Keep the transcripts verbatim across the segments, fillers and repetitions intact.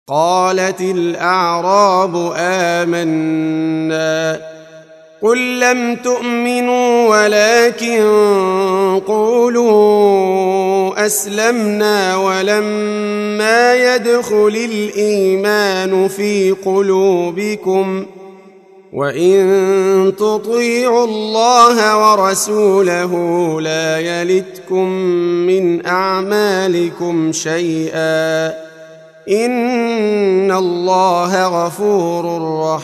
قالت الأعراب آمنا قل لم تؤمنوا ولكن قولوا أسلمنا ولما يدخل الإيمان في قلوبكم وإن تطيعوا الله ورسوله لا يلتكم من أعمالكم شيئا إن الله غفور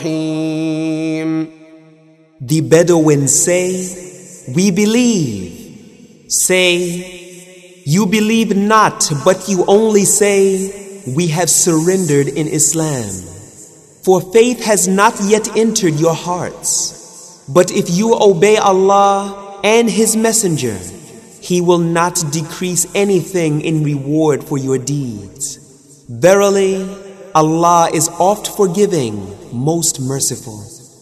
رحيم. The Bedouins say, we believe. Say, you believe not, but you only say, we have surrendered in Islam. For faith has not yet entered your hearts. But if you obey Allah and His Messenger, He will not decrease anything in reward for your deeds. Verily, Allah is oft forgiving, most merciful.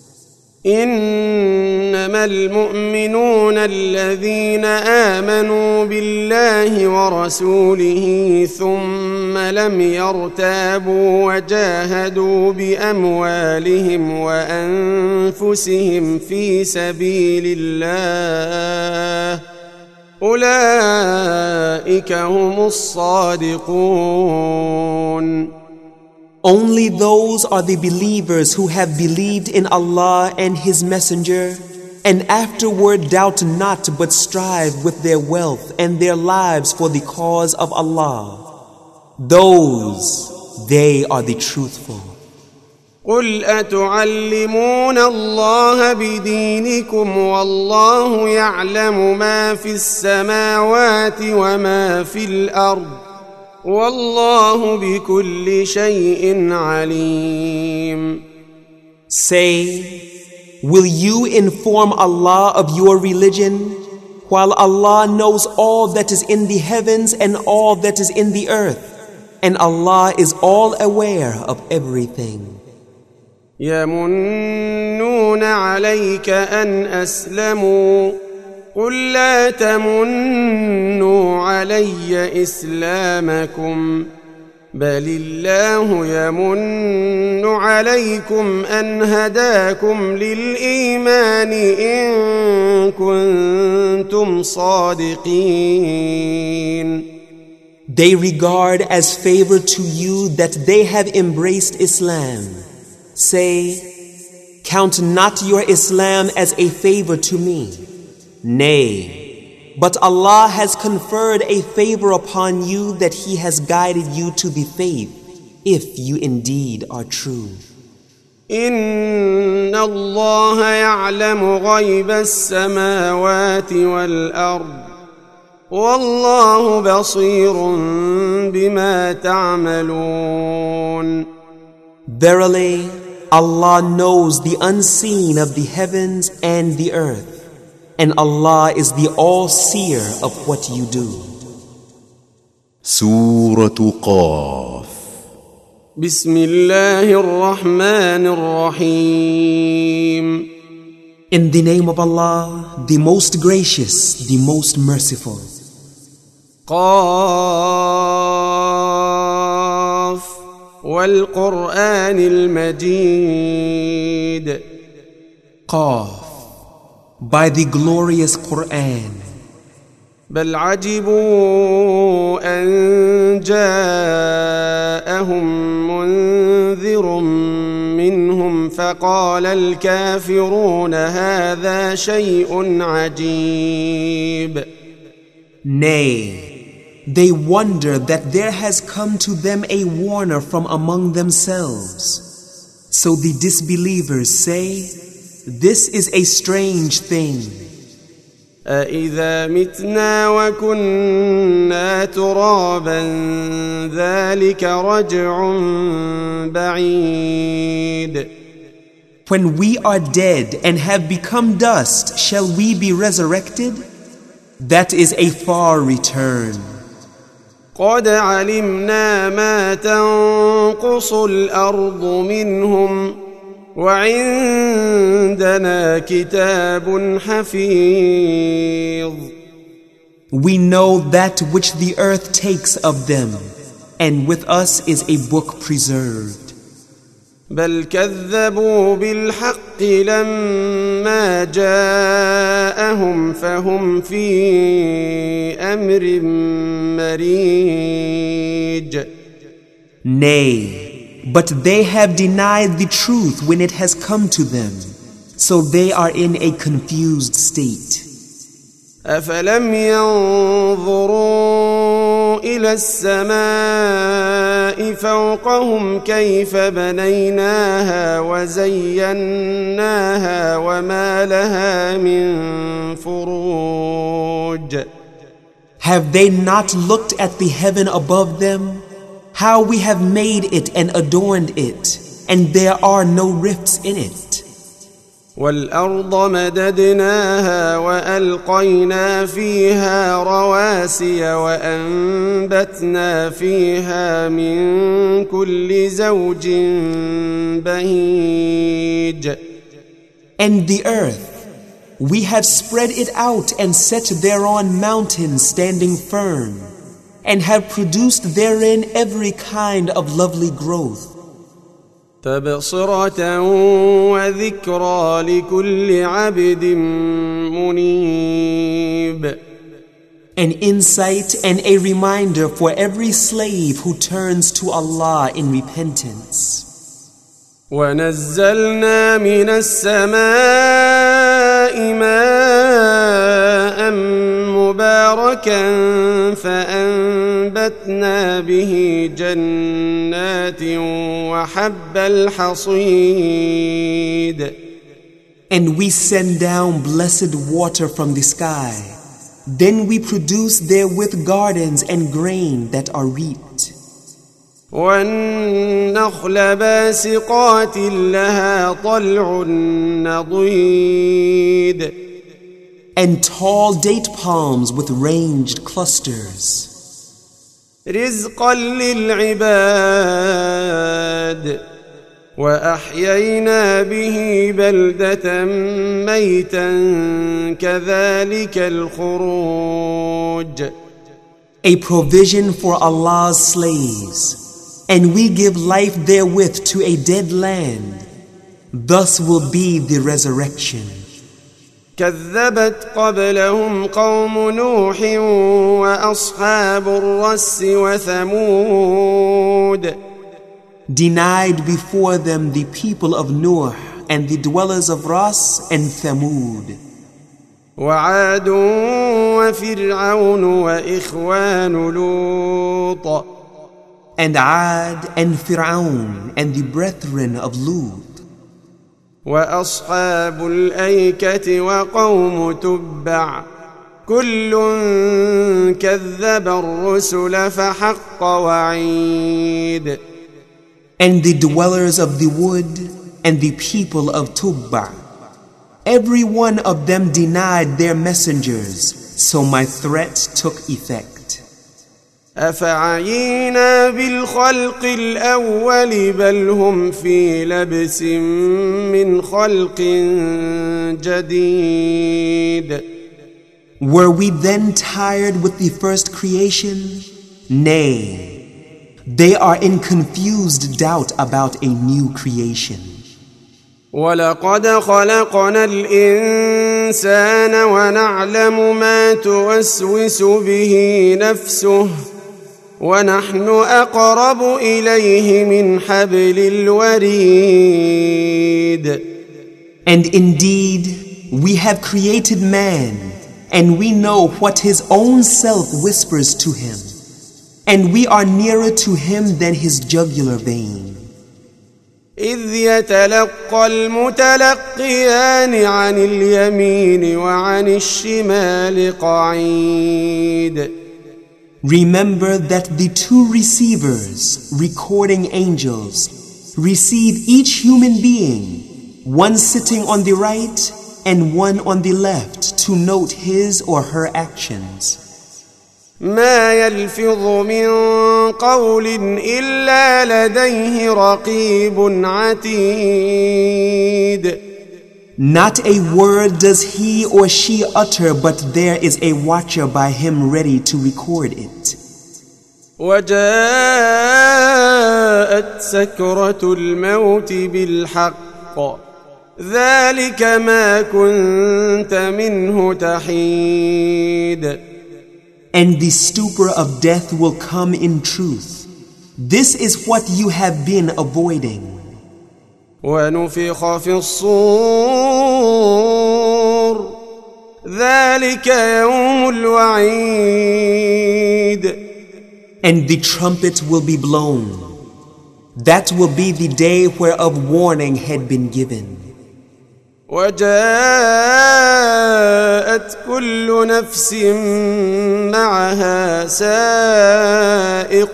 إنما المؤمنون الذين آمنوا بالله ورسوله ثم لم يرتابوا وجاهدوا بأموالهم وأنفسهم في سبيل الله أولئك هم الصادقون. Only those are the believers who have believed in Allah and His Messenger, and afterward doubt not but strive with their wealth and their lives for the cause of Allah. Those, they are the truthful. قل أتعلمون الله بدينكم والله يعلم ما في السماوات وما في الأرض والله بكل شيء عليم. Say, will you inform Allah of your religion, while Allah knows all that is in the heavens and all that is in the earth, and Allah is all aware of everything. يمنون عليك أن أسلموا قل لا تمنوا علي إسلامكم بل الله يمن عليكم أن هداكم للإيمان إن كنتم صادقين. They regard as favor to you that they have embraced Islam. Say, count not your Islam as a favor to me. Nay, but Allah has conferred a favor upon you that He has guided you to the faith, if you indeed are true. إن الله يعلم غيب السماوات والأرض والله بصير بما تعملون. Verily, Allah knows the unseen of the heavens and the earth. And Allah is the all-seer of what you do. Surah Qaf. Bismillahir Rahmanir Rahim. In the name of Allah, the most gracious, the most merciful. Qaf wal Qur'anil Majid. Qaf. By the glorious Quran. بل عجبوا أن جاءهم منذر منهم فقال الكافرون هذا شيء عجيب. Nay, they wonder that there has come to them a warner from among themselves. So the disbelievers say, this is a strange thing. أَإِذَا مِتْنَا وَكُنَّا تُرَابًا ذَلِكَ رَجْعٌ بَعِيدٌ. When we are dead and have become dust, shall we be resurrected? That is a far return. قَدْ عَلِمْنَا مَا تَنقُصُ الْأَرْضُ مِنْهُمْ وَعِندَنَا كِتَابٌ حَفِيظٌ. We know that which the earth takes of them, and with us is a book preserved. بل كذبوا بالحق لما جاءهم فهم في أمر مريج. Nay, but they have denied the truth when it has come to them, so they are in a confused state. أفلم ينظروا إلى السماء فوقهم كيف بنيناها وزيناها وما لها من فروج. Have they not looked at the heaven above them, how we have made it and adorned it, and there are no rifts in it? والأرض مددناها وألقينا فيها رواسي وأنبتنا فيها من كل زوج بهيج. And the earth, we have spread it out and set thereon mountains standing firm, and have produced therein every kind of lovely growth. تبصرة وذكرى لكل عبد منيب. An insight and a reminder for every slave who turns to Allah in repentance. ونزلنا من السماء ماء مباركا فأنبتنا به جنات وحب الحصيد. And we send down blessed water from the sky. Then we produce therewith gardens and grain that are reaped. والنخل باسقات لها طلع نضيد. And tall date palms with ranged clusters. رزقا للعباد وأحيينا به بلدة ميتا كذلك الخروج. A provision for Allah's slaves, and we give life therewith to a dead land. Thus will be the resurrection. كذبت قبلهم قوم نوح وأصحاب الرس وثمود. Denied before them the people of Nuh and the dwellers of Ras and Thamud. وعاد وفرعون وإخوان لوط. And Ad and Fir'aun and the brethren of Lut. وأصحاب الأيكة وقوم تبع كل كذب الرسل فحق وعيد. And the dwellers of the wood and the people of Tubba, every one of them denied their messengers, so my threat took effect. أفعينا بالخلق الأول بل هم في لبس من خلق جديد. Were we then tired with the first creation? Nay, they are in confused doubt about a new creation. ولقد خلقنا الإنسان ونعلم ما توسوس به نفسه ونحن أقرب إليه من حبل الوريد. And indeed, we have created man, and we know what his own self whispers to him, and we are nearer to him than his jugular vein. إذ يتلقى المتلقيان عن اليمين وعن الشمال قعيد. Remember that the two receivers, recording angels, receive each human being, one sitting on the right and one on the left, to note his or her actions. ما يلفظ من قول إلا لديه رقيب عتيد. Not a word does he or she utter, but there is a watcher by him ready to record it. وجاءت سكرة الموت بالحق ذلك ما كنت منه تحيد. And the stupor of death will come in truth. This is what you have been avoiding. ونفخ في الصور ذلك يوم الوعيد. And the trumpet will be blown. That will be the day whereof warning had been given. وجاءت كل نفس معها سائق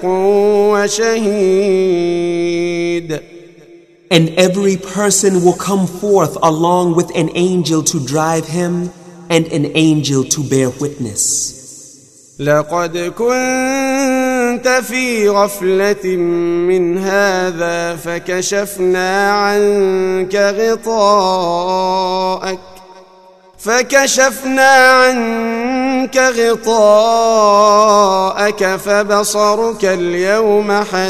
وشهيد. And every person will come forth along with an angel to drive him and an angel to bear witness. لقد كنت في غفلة من هذا فكشفنا عنك غطاءك فكشفنا عنك غطاءك فبصرك اليوم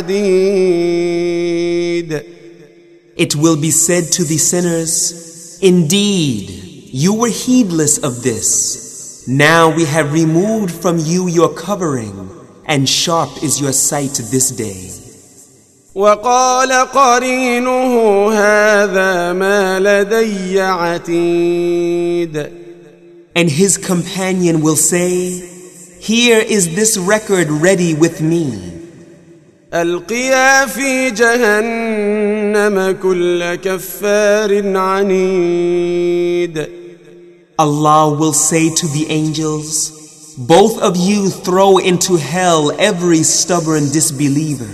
حديد. It will be said to the sinners, indeed, you were heedless of this. Now we have removed from you your covering, and sharp is your sight this day. وقال قرينه هذا ما لدي عتيد. And his companion will say, here is this record ready with me. ألقيا في جهنم كل كفار عنيد. Allah will say to the angels, both of you throw into hell every stubborn disbeliever.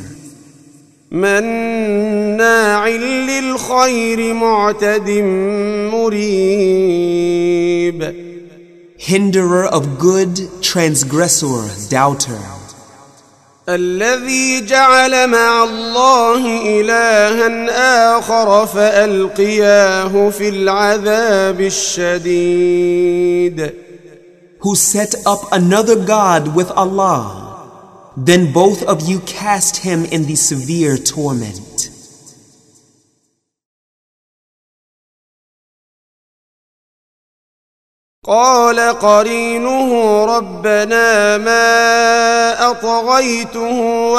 مناع للخير معتد مريب. Hinderer of good, transgressor, doubter. الذي جعل مع الله إلها آخر فألقياه في العذاب الشديد. Who set up another God with Allah, then both of you cast him in the severe torment. قال قرينه ربنا ما أطغيته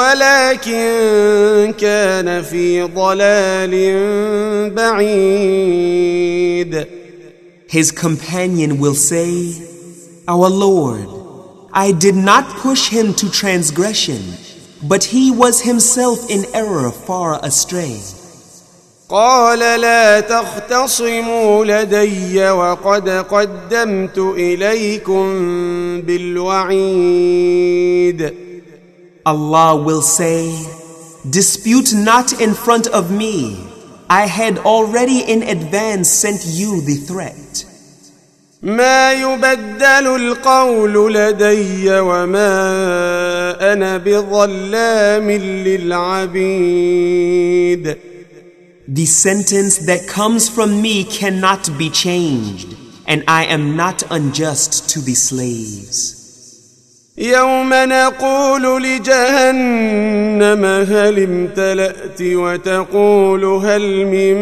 ولكن كان في ضلال بعيد. His companion will say, our Lord, I did not push him to transgression, but he was himself in error far astray. قال لا تختصموا لدي وقد قدمت إليكم بالوعيد. Allah will say, dispute not in front of me. I had already in advance sent you the threat. ما يبدل القول لدي وما أنا بظلام للعبيد. The sentence that comes from me cannot be changed, and I am not unjust to the slaves. يوم نقول لجهنم هل امتلأت وتقول هل من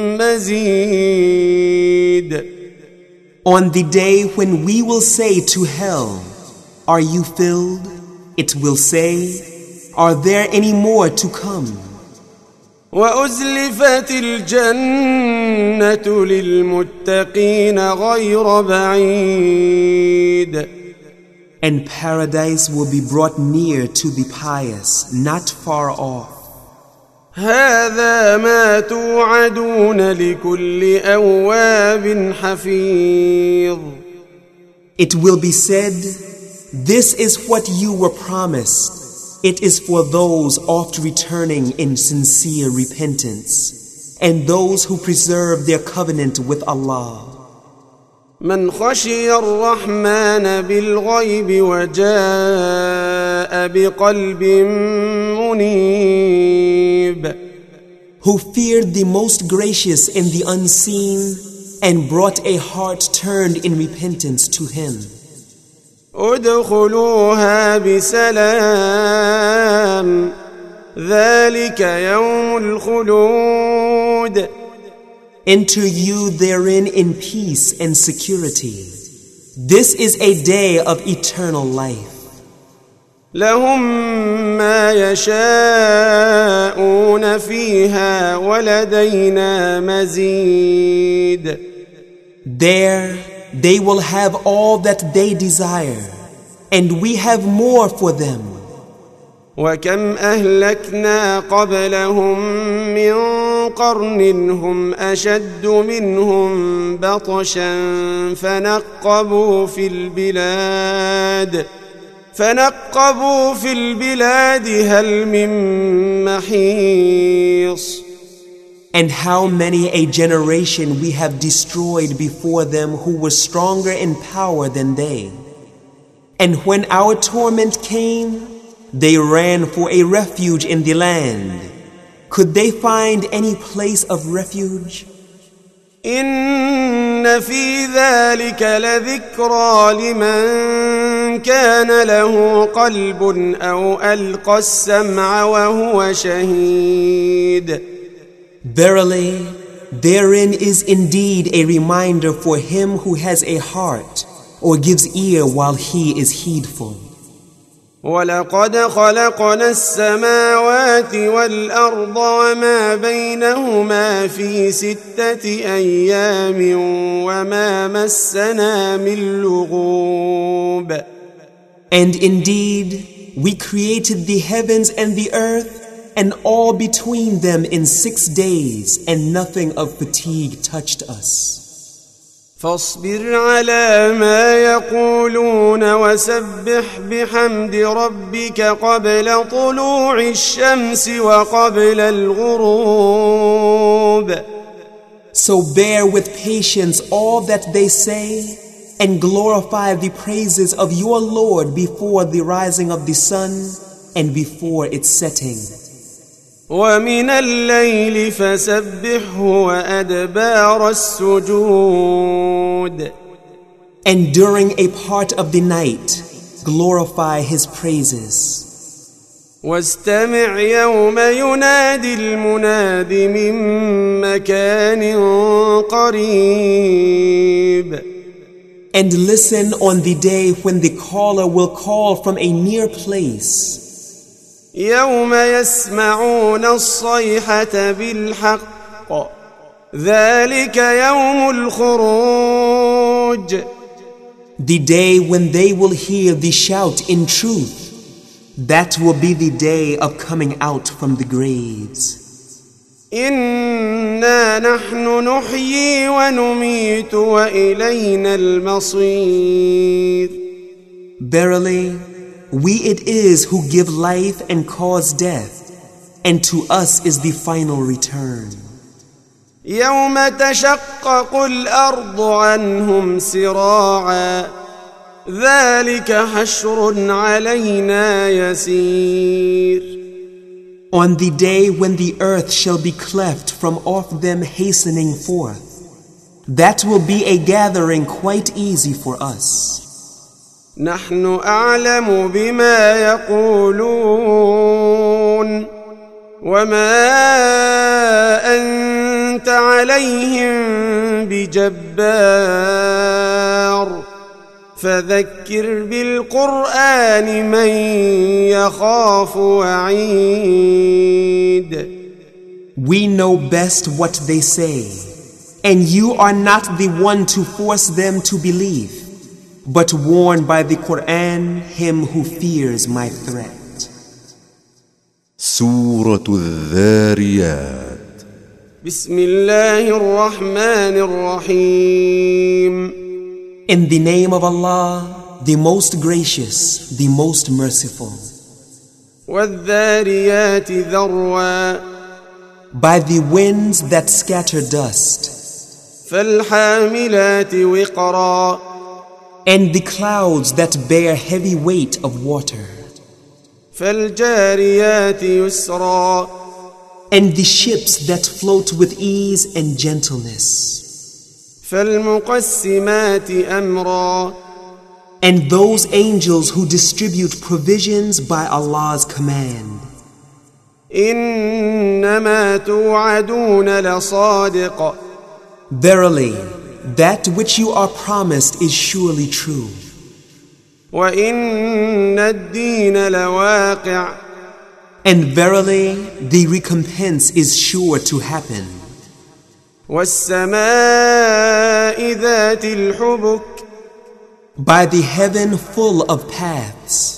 مزيد. On the day when we will say to hell, are you filled? It will say, are there any more to come? وأزلفت الجنة للمتقين غير بعيد. And paradise will be brought near to the pious, not far off. هذا ما توعدون لكل أواب حفيظ. It will be said, this is what you were promised. It is for those oft returning in sincere repentance, and those who preserve their covenant with Allah. من خشي الرحمن بالغيب وجاء بقلب منيب. Who feared the most gracious in the unseen and brought a heart turned in repentance to him. ادخلوها بسلام ذلك يوم الخلود. Enter you therein in peace and security. This is a day of eternal life. لهم ما يشاءون فيها ولدينا مزيد. There they will have all that they desire, and we have more for them. وكم أهلكنا قبلهم من قرن هم أشد منهم بطشا فنقبوا في البلاد فنقبوا في البلاد هل من محيص. And how many a generation we have destroyed before them who were stronger in power than they. And when our torment came, they ran for a refuge in the land. Could they find any place of refuge? إن في ذلك لذكرى لمن كان له قلب أو ألقى السمع وهو شهيد. Verily, therein is indeed a reminder for him who has a heart or gives ear while he is heedful. ولقد خلقنا السماوات والأرض وما بينهما في ستة أيام وما مسنا من لغوب. And indeed, we created the heavens and the earth and all between them in six days, and nothing of fatigue touched us. فاصبر على ما يقولون وسبح بحمد ربك قبل طلوع الشمس وقبل الغروب. So bear with patience all that they say, and glorify the praises of your Lord before the rising of the sun and before its setting. ومن الليل فسبحه وأدبار السجود. And during a part of the night, glorify His praises. واستمع يوم ينادي المناد من مكان قريب. And listen on the day when the caller will call from a near place. يوم يسمعون الصيحة بالحق ذلك يوم الخروج. The day when they will hear the shout in truth, that will be the day of coming out from the graves. إنا نحن نحيي ونميت وإلينا المصير. Verily, we it is who give life and cause death, and to us is the final return. يوم تشقق الأرض عنهم سراعا ذلك حشر علينا يسير. On the day when the earth shall be cleft from off them hastening forth, that will be a gathering quite easy for us. نحن أعلم بما يقولون وما أنت عليهم بجبار فذكر بالقرآن من يخاف وعيد. We know best what they say, and you are not the one to force them to believe, but warn by the Quran him who fears my threat. سورة الذاريات. بسم الله الرحمن الرحيم. In the name of Allah, the most gracious, the most merciful. والذاريات ذروا. By the winds that scatter dust, فالحاملات وقرا. and the clouds that bear heavy weight of water, فالجاريات يسرا. and the ships that float with ease and gentleness, فالمقسمات أمرا. and those angels who distribute provisions by Allah's command. إنما توعدون لصادق. Verily, that which you are promised is surely true. وإن الدين لواقع. And verily, the recompense is sure to happen. والسماء ذات الحبك. By the heaven full of paths.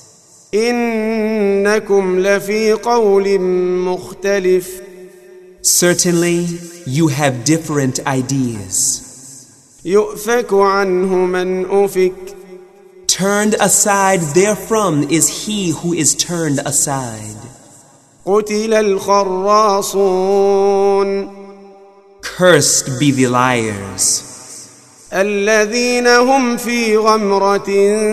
إنكم لفي قول مختلف. Certainly, you have different ideas. يؤفك عنه من أفك. Turned aside therefrom is he who is turned aside. قتل الخراصون. Cursed be the liars. الذين هم في غمرة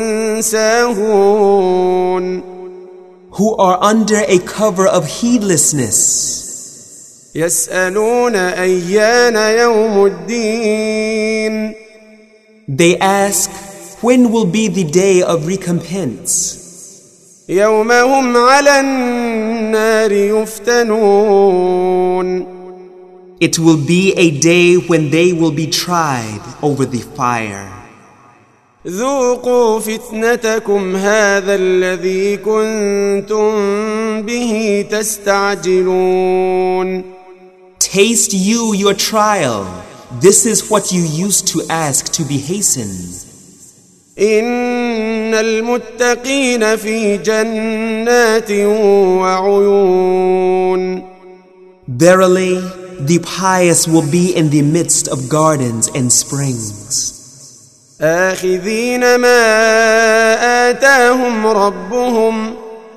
ساهون. Who are under a cover of heedlessness. يسألون أيان يوم الدين. They ask, when will be the day of recompense? يوم هم على النار يفتنون. It will be a day when they will be tried over the fire. ذوقوا فتنتكم هذا الذي كنتم به تستعجلون. Taste you your trial. This is what you used to ask to be hastened. إن المتقين في جنات وعيون. Verily, the pious will be in the midst of gardens and springs. آخذين ما آتاهم ربهم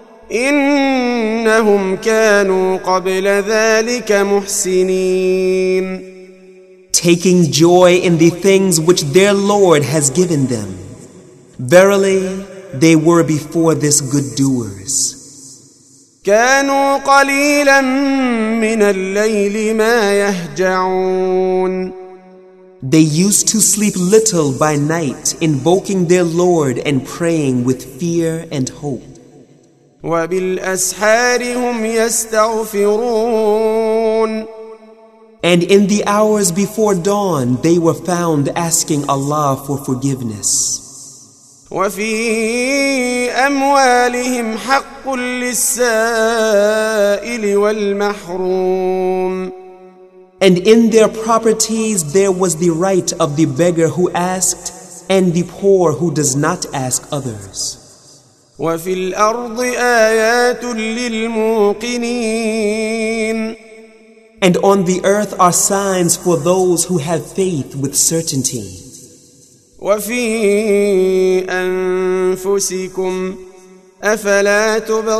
إنهم كانوا قبل ذلك محسنين. Taking joy in the things which their Lord has given them. Verily, they were before this good doers. كانوا قليلا من الليل ما يهجعون. They used to sleep little by night, invoking their Lord and praying with fear and hope. وبالأسحار هم يستغفرون. And in the hours before dawn, they were found asking Allah for forgiveness. وفي أموالهم حق للسائل والمحروم. And in their properties there was the right of the beggar who asked and the poor who does not ask others. وفي الأرض آيات للموقنين. And on the earth are signs for those who have faith with certainty. وفي أنفسكم أفلا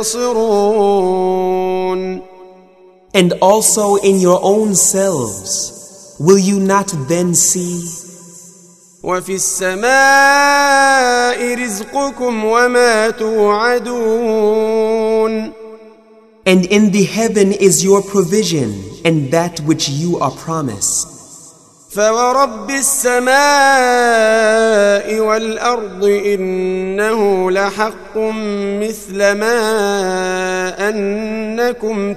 تبصرون. And also in your own selves, will you not then see? وفي السماء رزقكم وما توعدون. And in the heaven is your provision and that which you are promised. فورب السماء والأرض إنه لحق مثل ما أنكم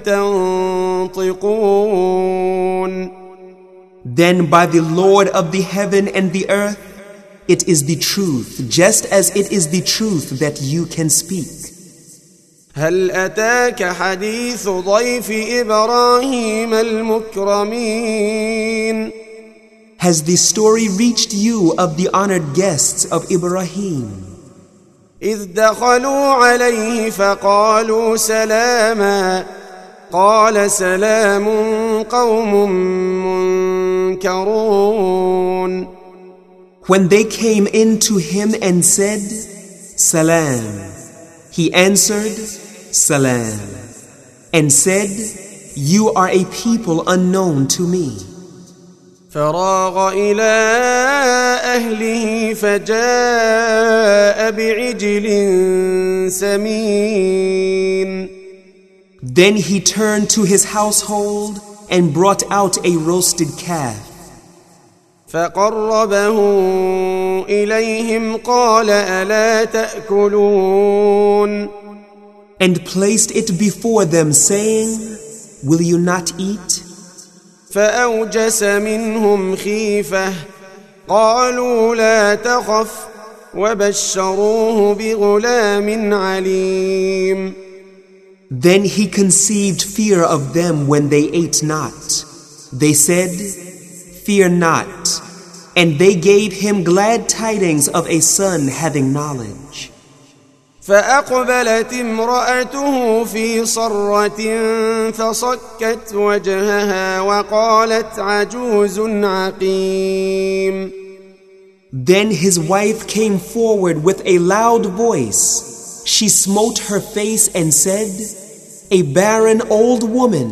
تنطقون. Then by the Lord of the heaven and the earth, it is the truth, just as it is the truth that you can speak. هل أتاك حديث ضيف إبراهيم المكرمين. Has the story reached you of the honored guests of Ibrahim? إذ دخلوا عليه فقالوا سلاما قال سلام قوم منكرون. When they came in to him and said, Salam, he answered, Salam, and said, You are a people unknown to me. فراغ إلى أهله فجاء بعجل سمين. Then he turned to his household and brought out a roasted calf. فقربه إليهم قال ألا تأكلون And placed it before them, saying, Will you not eat? فأوجس منهم خيفة قالوا لا تخف وبشروه بغلام عليم Then he conceived fear of them when they ate not. They said, Fear not. And they gave him glad tidings of a son having knowledge. فأقبلت امرأته في صرة فصكت وجهها وقالت عجوز عقيم Then his wife came forward with a loud voice. She smote her face and said, A barren old woman.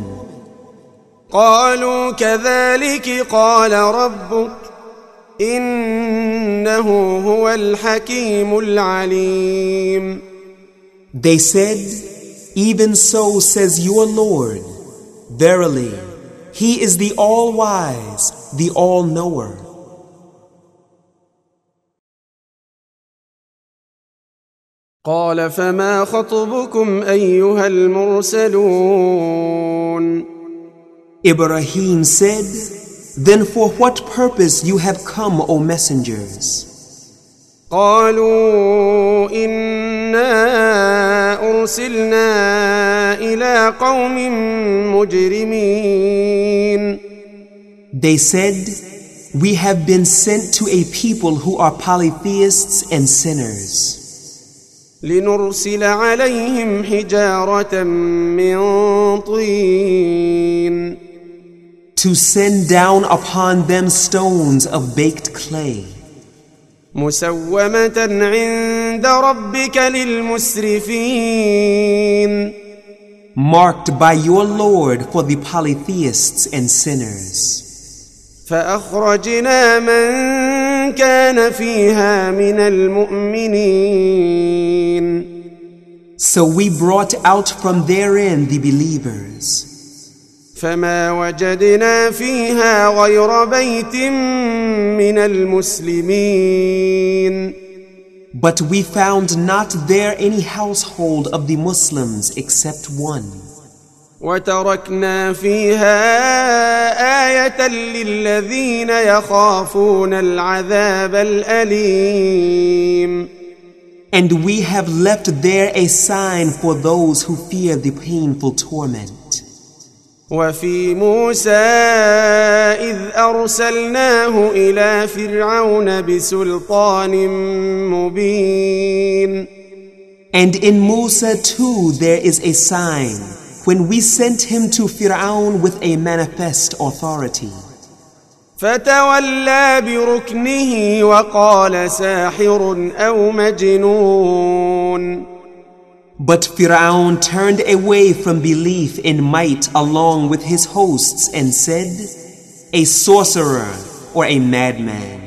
قالوا كذلك قال ربك إنه هو الحكيم العليم They said, Even so says your Lord. Verily, He is the all-wise, the all-knower. قال فما خطبكم أيها المرسلون Ibrahim said, Then for what purpose you have come, O messengers? قالوا إنا أرسلنا إلى قوم مجرمين They said, We have been sent to a people who are polytheists and sinners. لنرسل عليهم حجارة من طين To send down upon them stones of baked clay, مسومة عند ربك للمسرفين marked by your Lord for the polytheists and sinners. فأخرجنا من كان فيها من المؤمنين So we brought out from therein the believers. فما وجدنا فيها غير بيت من المسلمين But we found not there any household of the Muslims except one. وتركنا فيها آية للذين يخافون العذاب الأليم And we have left there a sign for those who fear the painful torment. وفي موسى إذ أرسلناه إلى فرعون بسلطان مبين And in Musa too there is a sign when we sent him to Fir'aun with a manifest authority. فتولى بركنه وقال ساحر أو مجنون But Fir'aun turned away from belief in might along with his hosts and said, A sorcerer or a madman.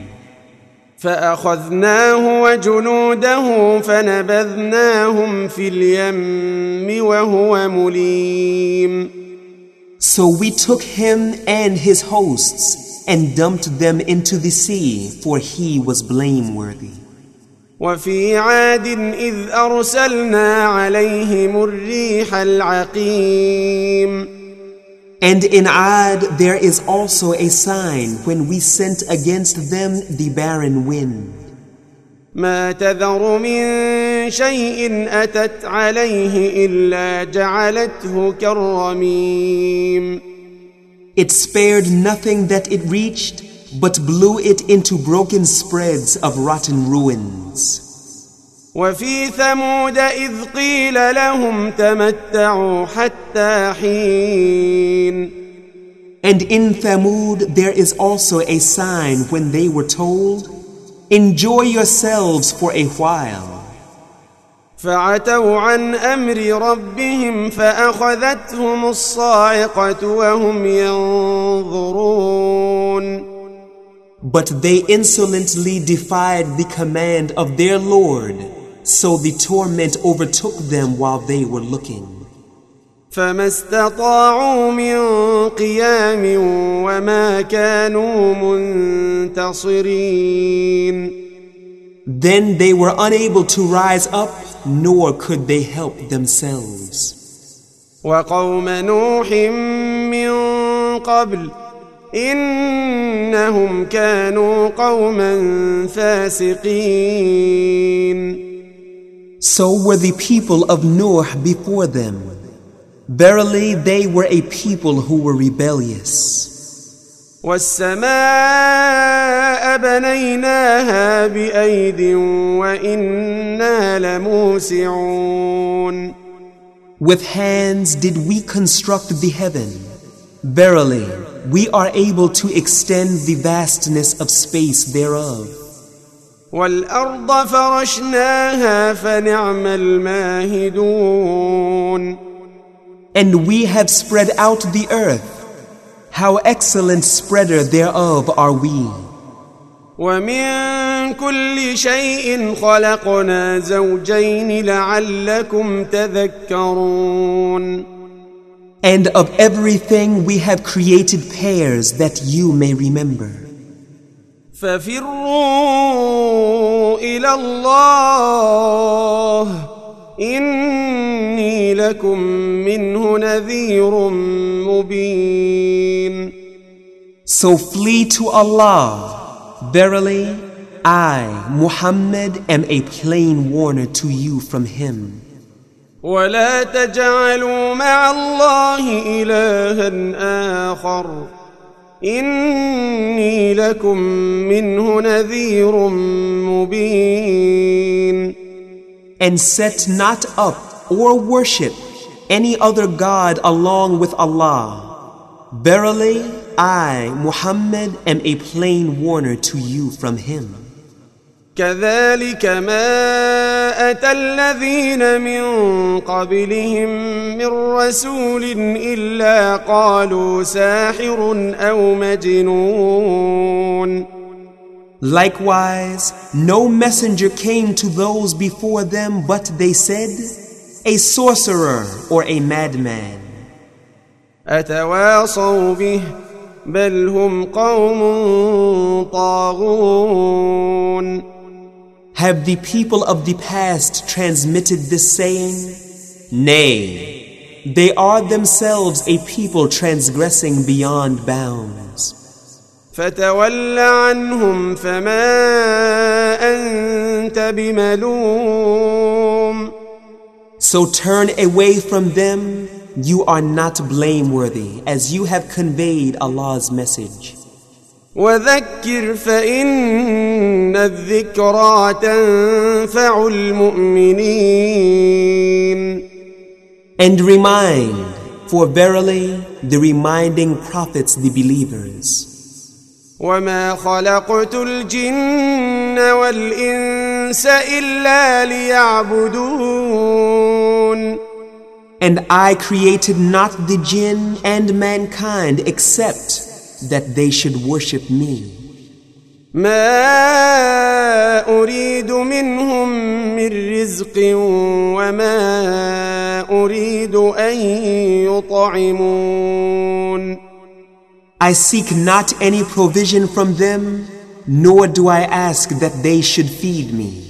فأخذناه وجنوده فنبذناهم في اليم وهو مليم So we took him and his hosts and dumped them into the sea, for he was blameworthy. وفي عاد إذ أرسلنا عليهم الريح العقيم And in Ad there is also a sign when we sent against them the barren wind. ما تذر من شيء أتت عليه إلا جعلته كالرميم It spared nothing that it reached, but blew it into broken spreads of rotten ruins. وفي ثمود إذ قيل لهم تمتعوا حتى حين And in Thamud there is also a sign when they were told, Enjoy yourselves for a while. فعتوا عن أمر ربهم فأخذتهم الصاعقة وهم ينظرون But they insolently defied the command of their Lord, so the torment overtook them while they were looking. فما استطاعوا من قيام وما كانوا منتصرين Then they were unable to rise up, nor could they help themselves. وقوم نوح من قبل إنهم كانوا قوما فاسقين. So were the people of Noah before them. Verily they were a people who were rebellious. والسماء بنيناها بأيد وإنا لموسعون. With hands did we construct the heaven. Verily, we are able to extend the vastness of space thereof. والأرض فرشناها فنعم الماهدون. And we have spread out the earth. How excellent spreader thereof are we. ومن كل شيء خلقنا زوجين لعلكم تذكرون. And of everything we have created pairs that you may remember. ففروا إلى الله إني لكم منه نذير مبين. So flee to Allah. Verily, I, Muhammad, am a plain warner to you from him. ولا تجعلوا مع الله إلها آخر إني لكم منه نذير مبين. And set not up or worship any other God along with Allah. Verily, I, Muhammad, am a plain warner to you from him. كذلك ما أتى الذين من قبلهم من رسول إلا قالوا ساحر أو مجنون. Likewise, no messenger came to those before them, but they said, a sorcerer or a madman. أتواصوا به بل هم قوم طاغون. Have the people of the past transmitted this saying? Nay, they are themselves a people transgressing beyond bounds. فتول عنهم فما أنت بملوم. So turn away from them, you are not blameworthy, as you have conveyed Allah's message. وذكر فإن الذكرى تنفع المؤمنين. And remind, for verily the reminding profits the believers. وما خلقت الجن والإنس إلا ليعبدون. And I created not the jinn and mankind except that they should worship me. ما أريد منهم من رزق وما أريد أن يطعمون. I seek not any provision from them, nor do I ask that they should feed me.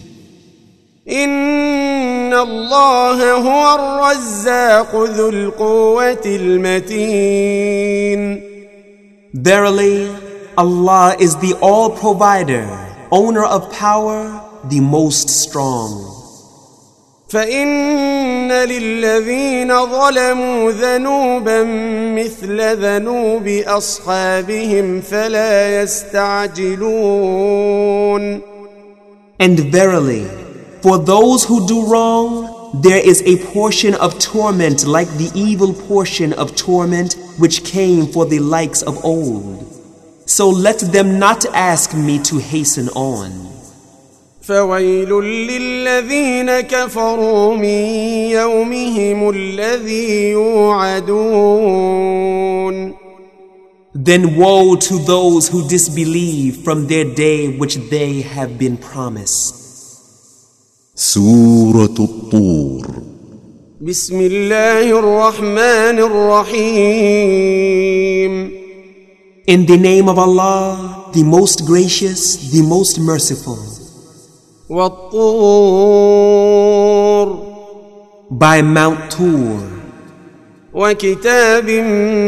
إن الله هو الرزاق ذو القوة المتين. Verily, Allah is the all-provider, owner of power, the most strong. فإن للذين ظلموا ذنوبا مثل ذنوب أصحابهم فلا يستعجلون. And verily, for those who do wrong, there is a portion of torment like the evil portion of torment which came for the likes of old. So let them not ask me to hasten on. فويل للذين كفروا من يومهم الذي يوعدون. Then woe to those who disbelieve from their day which they have been promised. سورة الطور. بسم الله الرحمن الرحيم. In the name of Allah, the most gracious, the most merciful. والطور by Mount Tur, وكتاب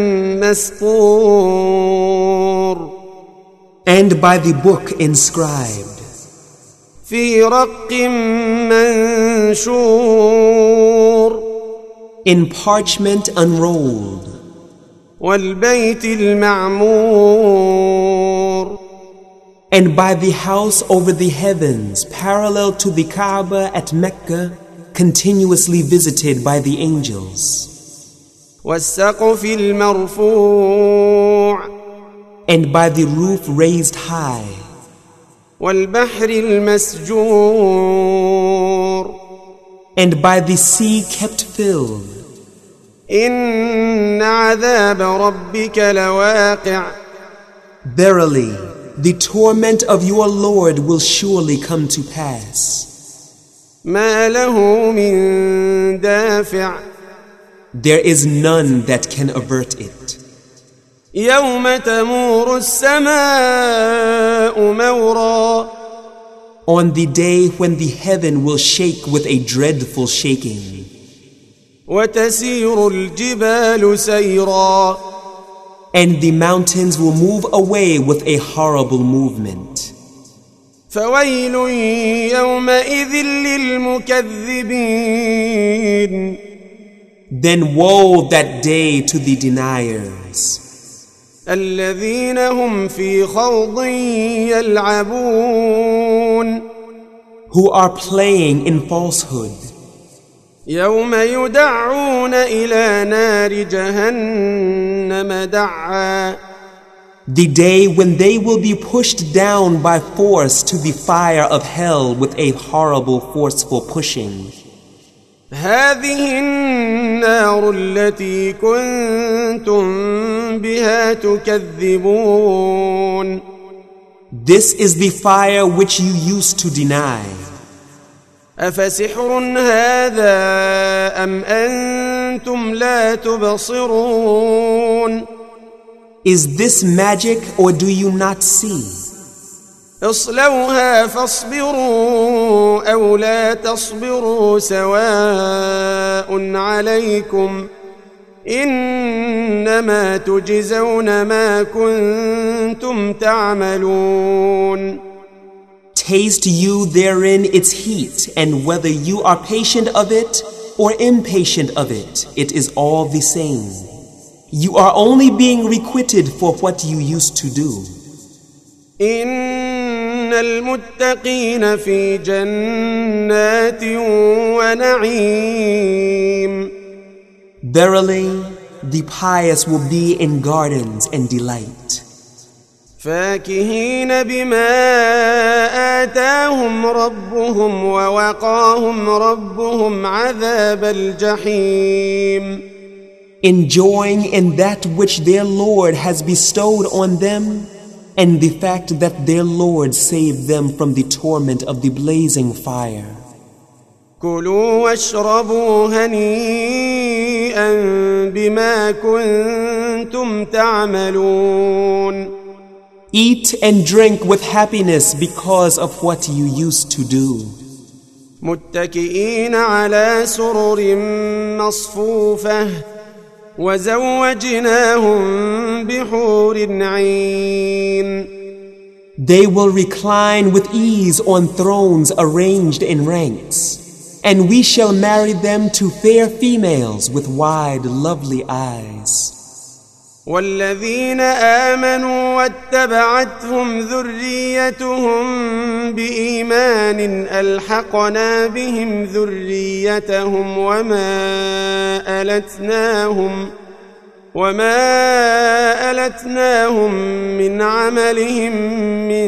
مسطور and by the book inscribed في رق منشور in parchment unrolled, والبيت المعمور and by the house over the heavens parallel to the Kaaba at Mecca, continuously visited by the angels, والسقف المرفوع and by the roof raised high, والبحر المسجور and by the sea kept filled. إن عذاب ربك لواقع Verily, the torment of your Lord will surely come to pass. ما له من دافع There is none that can avert it. يوم تمور السماء مورا On the day when the heaven will shake with a dreadful shaking, وتسير الجبال سيرا and the mountains will move away with a horrible movement. فويل يومئذ للمكذبين Then woe that day to the deniers, الذين هم في خوض يلعبون who are playing in falsehood. يوم يدعون إلى نار جهنم دعا The day when they will be pushed down by force to the fire of hell with a horrible forceful pushing. هذه النار التي كنتم بها تكذبون This is the fire which you used to deny. أفسحر هذا أم أنتم لا تبصرون Is this magic or do you not see? اصلوها فاصبروا أو لا تصبروا سواء عليكم إنما تجزون ما كنتم تعملون Taste you therein its heat, and whether you are patient of it or impatient of it, it is all the same. You are only being requited for what you used to do. إن المتقين في جنات ونعيم Verily, the pious will be in gardens and delight, فاكهين بما آتاهم ربهم ووقاهم ربهم عذاب الجحيم enjoying in that which their Lord has bestowed on them, and the fact that their Lord saved them from the torment of the blazing fire. كلوا واشربوا هنيئا بما كنتم تعملون Eat and drink with happiness because of what you used to do. متكئين على سرر مصفوفة وزوجناهم بحور عين They will recline with ease on thrones arranged in ranks, and we shall marry them to fair females with wide, lovely eyes. والذين آمنوا واتبعتهم ذريتهم بإيمان ألحقنا بهم ذريتهم وما ألتناهم وما ألتناهم من عملهم من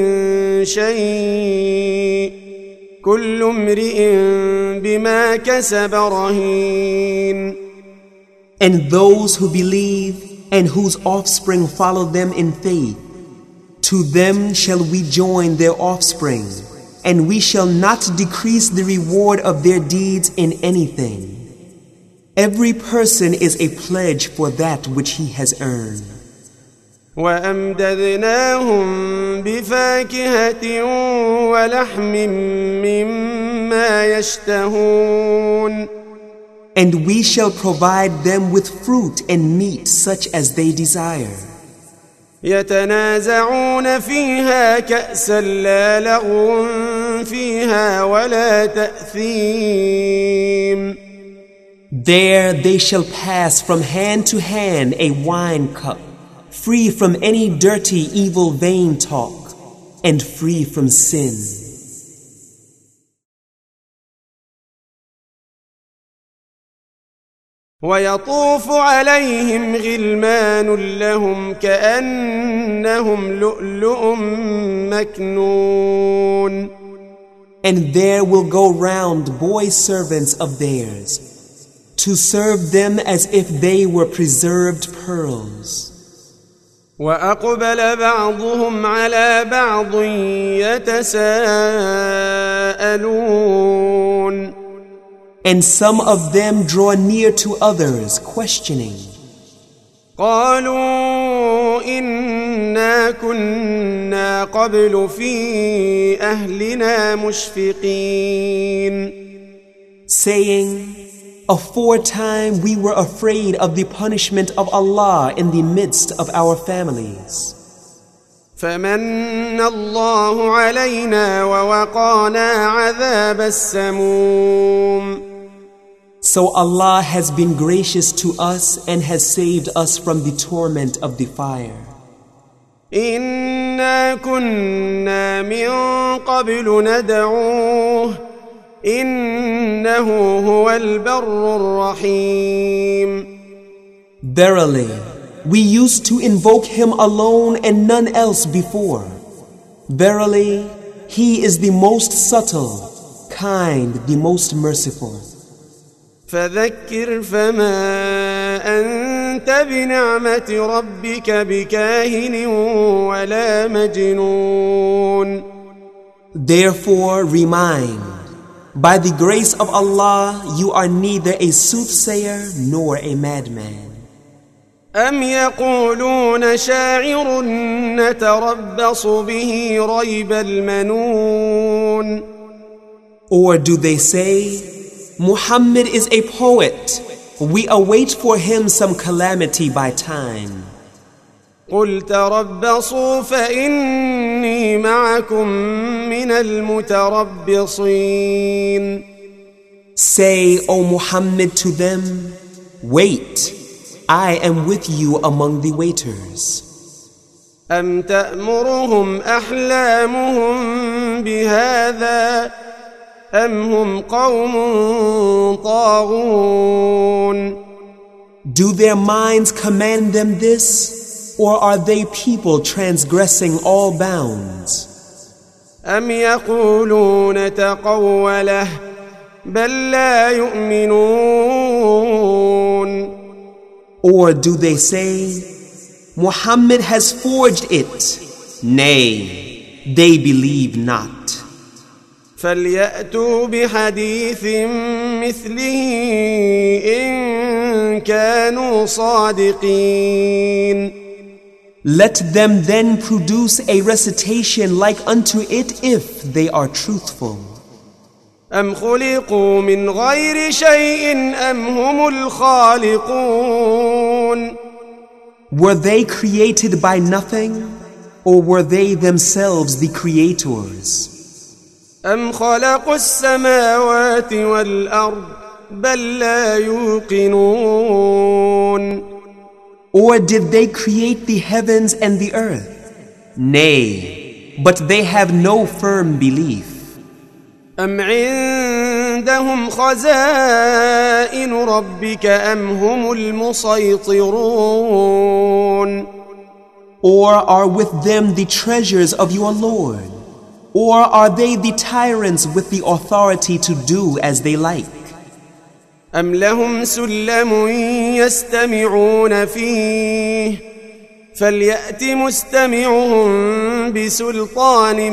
شيء كل امرئ بما كسب رهين. And those who believe and whose offspring follow them in faith, to them shall we join their offspring, and we shall not decrease the reward of their deeds in anything. Every person is a pledge for that which he has earned. وأمددناهم بفاكهة ولحم مما يشتهون And we shall provide them with fruit and meat such as they desire. يتنازعون فيها كأسا لا لغو فيها ولا تأثيم There they shall pass from hand to hand a wine cup, free from any dirty evil vain talk, and free from sin. ويطوف عليهم غلمان لهم كأنهم لؤلؤ مكنون And there will go round boy servants of theirs, to serve them as if they were preserved pearls. وأقبل بعضهم على بعض يتساءلون And some of them draw near to others, questioning. قالوا إنا كنا قبل في أهلنا مشفقين Saying, aforetime we were afraid of the punishment of Allah in the midst of our families. فمن الله علينا ووقانا عذاب السموم So Allah has been gracious to us and has saved us from the torment of the fire. إنا كنا من قبل ندعوه إنه هو البر الرحيم Verily, we used to invoke Him alone and none else before. Verily, He is the most subtle, kind, the most merciful. فذكر فما أنت بنعمة ربك بكاهن ولا مجنون Therefore remind, by the grace of Allah you are neither a soothsayer nor a madman. أم يقولون شاعر نتربص به ريب المنون Or do they say, Muhammad is a poet, we await for him some calamity by time. قل تربصوا فإني معكم من المتربصين Say, O Muhammad, to them, wait, I am with you among the waiters. أم تأمرهم أحلامهم بهذا أم هم قوم طاغون Do their minds command them this, or are they people transgressing all bounds? أم يقولون تقوله بل لا يؤمنون Or do they say, Muhammad has forged it? Nay, they believe not. فليأتوا بحديث مثله إن كانوا صادقين Let them then produce a recitation like unto it if they are truthful. أم خلقوا من غير شيء أم هم الخالقون Were they created by nothing, or were they themselves the creators? أم خلقوا السماوات والأرض بل لا يوقنون Or did they create the heavens and the earth? Nay, but they have no firm belief. أم عندهم خزائن ربك أم هم المسيطرون Or are with them the treasures of your Lord? Or are they the tyrants with the authority to do as they like? أم لهم سلم يستمعون فيه فليأت مستمعهم بسلطان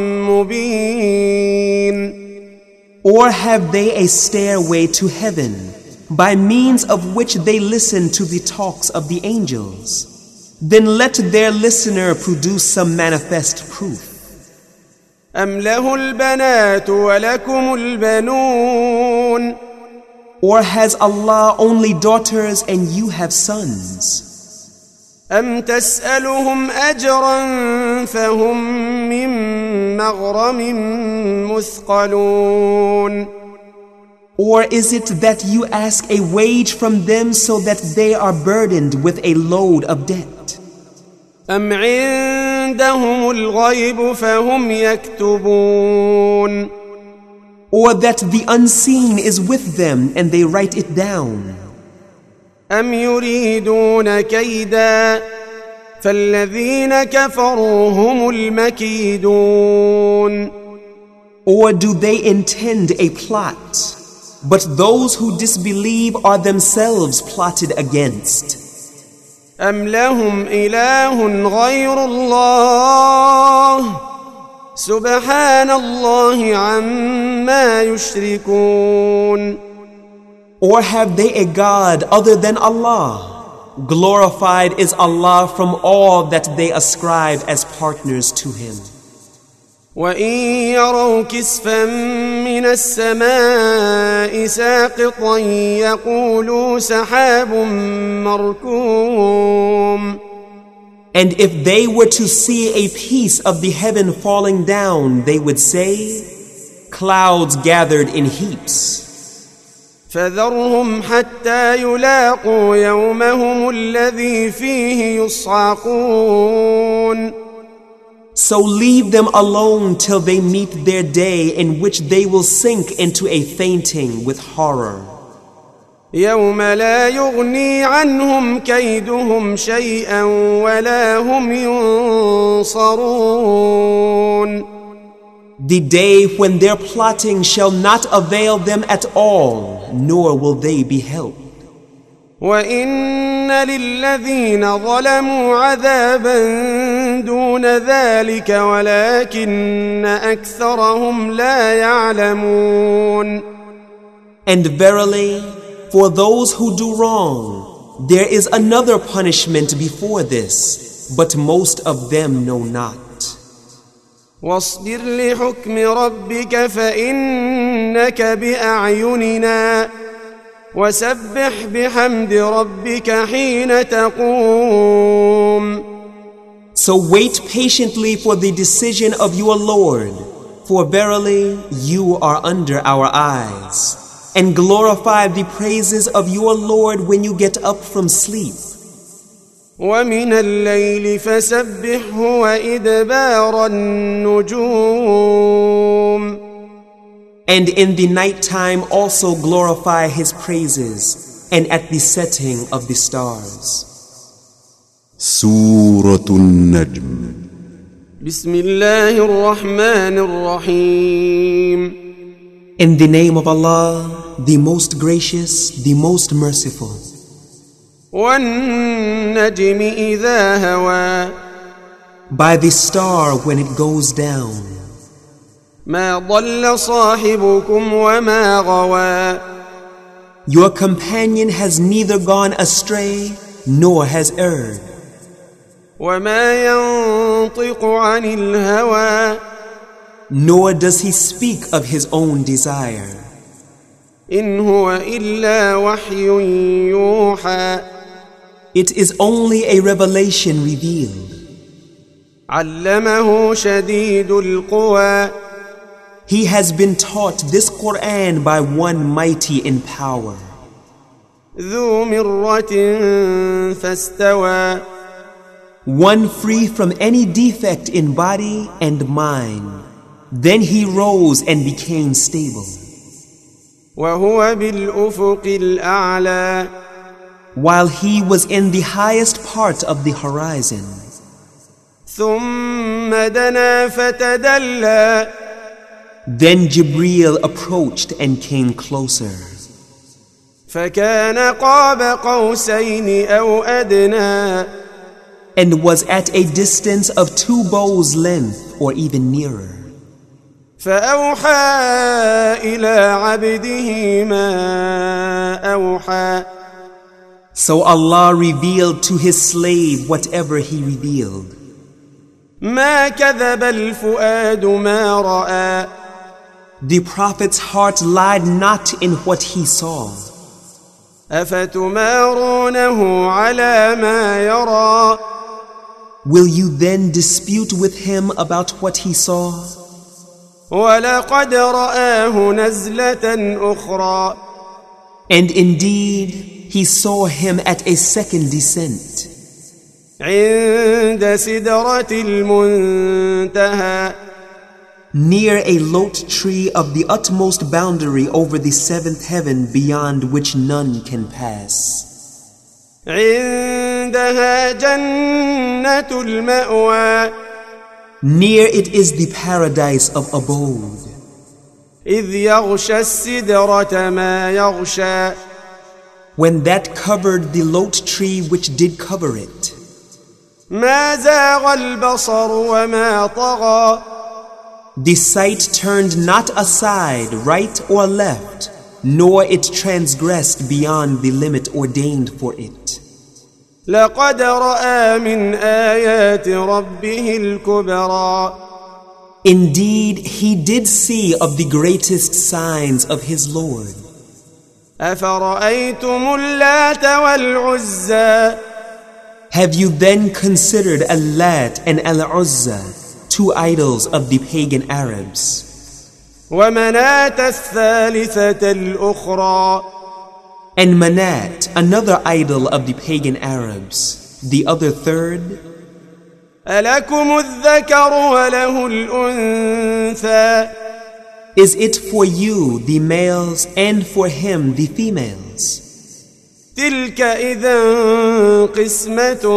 مبين Or have they a stairway to heaven, by means of which they listen to the talks of the angels? Then let their listener produce some manifest proof. أم له البنات ولكم البنون Or has Allah only daughters and you have sons? أم تسألهم أجرا فهم من مغرم مثقلون Or is it that you ask a wage from them so that they are burdened with a load of debt? أم عندهم الغيب فهم يكتبون Or that the unseen is with them and they write it down? أم يريدون كيدا فالذين كفروا هم المكيدون Or do they intend a plot? But those who disbelieve are themselves plotted against. أم لهم إله غير الله سبحان الله عما يشركون Or have they a God other than Allah? Glorified is Allah from all that they ascribe as partners to Him. وإن يروا كسفا من السماء ساقطا يقولوا سحاب مركوم And if they were to see a piece of the heaven falling down, they would say, clouds gathered in heaps. فذرهم حتى يلاقوا يومهم الذي فيه يصعقون So leave them alone till they meet their day in which they will sink into a fainting with horror. يوم لا يغني عنهم كيدهم شيئا ولا هم ينصرون The day when their plotting shall not avail them at all, nor will they be helped. وإن للذين ظلموا عذابا دون ذلك ولكن أكثرهم لا يعلمون And verily, for those who do wrong, there is another punishment before this, but most of them know not. واصبر لحكم ربك فإنك بأعيننا وسبح بحمد ربك حين تقوم So wait patiently for the decision of your Lord, for verily you are under our eyes, and glorify the praises of your Lord when you get up from sleep. ومن الليل فسبحه وإدبار النجوم And in the night time also glorify His praises, and at the setting of the stars. سورة النجم. بسم الله الرحمن الرحيم. In the name of Allah, the most gracious, the most merciful. والنجم إذا هوى. By the star when it goes down. ما ضل صاحبكم وما غوى. Your companion has neither gone astray nor has erred. وما ينطق عن الهوى. Nor does he speak of his own desire. إن هو إلا وحي يوحى. It is only a revelation revealed. علمه شديد القوى. He has been taught this Quran by one mighty in power. ذو مرة فاستوى. One free from any defect in body and mind. Then he rose and became stable. وهو بالأفق الأعلى. While he was in the highest part of the horizon. ثم دنا فتدلى. Then Jibreel approached and came closer. فكان قاب قوسين أو أدنى. And was at a distance of two bows' length or even nearer. فأوحى إلى عبده ما أوحى. So Allah revealed to his slave whatever he revealed. ما كذب الفؤاد ما رأى. The Prophet's heart lied not in what he saw. أفتمارونه على ما يرى. Will you then dispute with him about what he saw? ولقد رآه نزلة أخرى. And indeed, he saw him at a second descent. عند سدرة المنتهى. Near a lote tree of the utmost boundary over the seventh heaven beyond which none can pass. عندها جنة المأوى. Near it is the paradise of abode. إذ يغشى السدرة ما يغشى. When that covered the lote tree which did cover it. ما زاغ البصر وما طغى. The sight turned not aside, right or left, nor it transgressed beyond the limit ordained for it. لقد رأى من آيات ربه الكبرى. Indeed, he did see of the greatest signs of his Lord. أفرأيتم اللات والعزى. Have you then considered Al-Lat and Al-Uzza, two idols of the pagan Arabs? ومناة الثالثة الأخرى. And Manat, another idol of the pagan Arabs, the other third? ألكم الذكر وله الأنثى. Is it for you, the males, and for him, the females? تلك إذا قسمة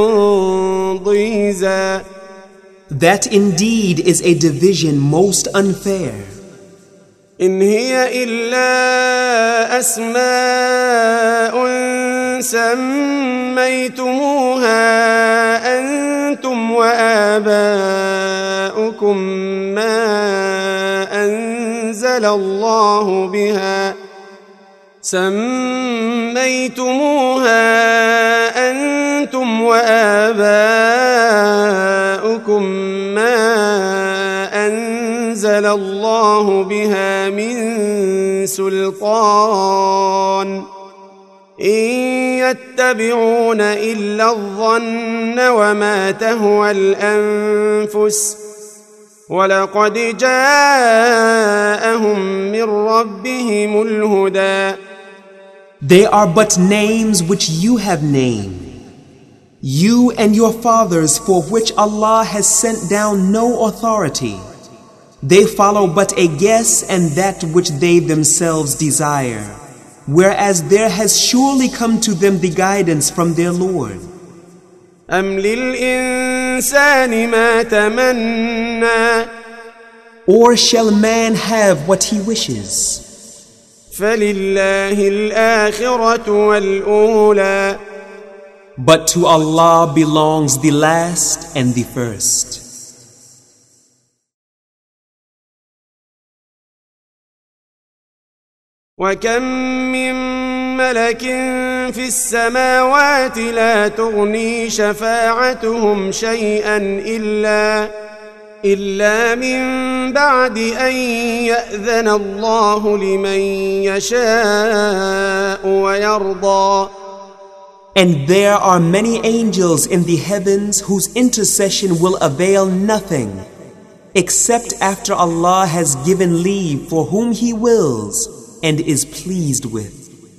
ضيزى. That indeed is a division most unfair. إن هي إلا أسماء سميتموها أنتم وآباؤكم ما أنزل الله بها سميتموها أنتم وآباؤكم ما أنزل الله بها من سلطان إن يتبعون إلا الظن وما تهوى الأنفس ولقد جاءهم من ربهم الهدى. They are but names which you have named, you and your fathers, for which Allah has sent down no authority. They follow but a guess and that which they themselves desire, whereas there has surely come to them the guidance from their Lord. أم للإنسان ما تمنى. Or shall man have what he wishes? فلله الآخرة والأولى. But to Allah belongs the last and the first. وكم من ملك في السماوات لا تغني شفاعتهم شيئا إلا إلا من بعد أن يأذن الله لمن يشاء ويرضى. And there are many angels in the heavens whose intercession will avail nothing, except after Allah has given leave for whom He wills and is pleased with.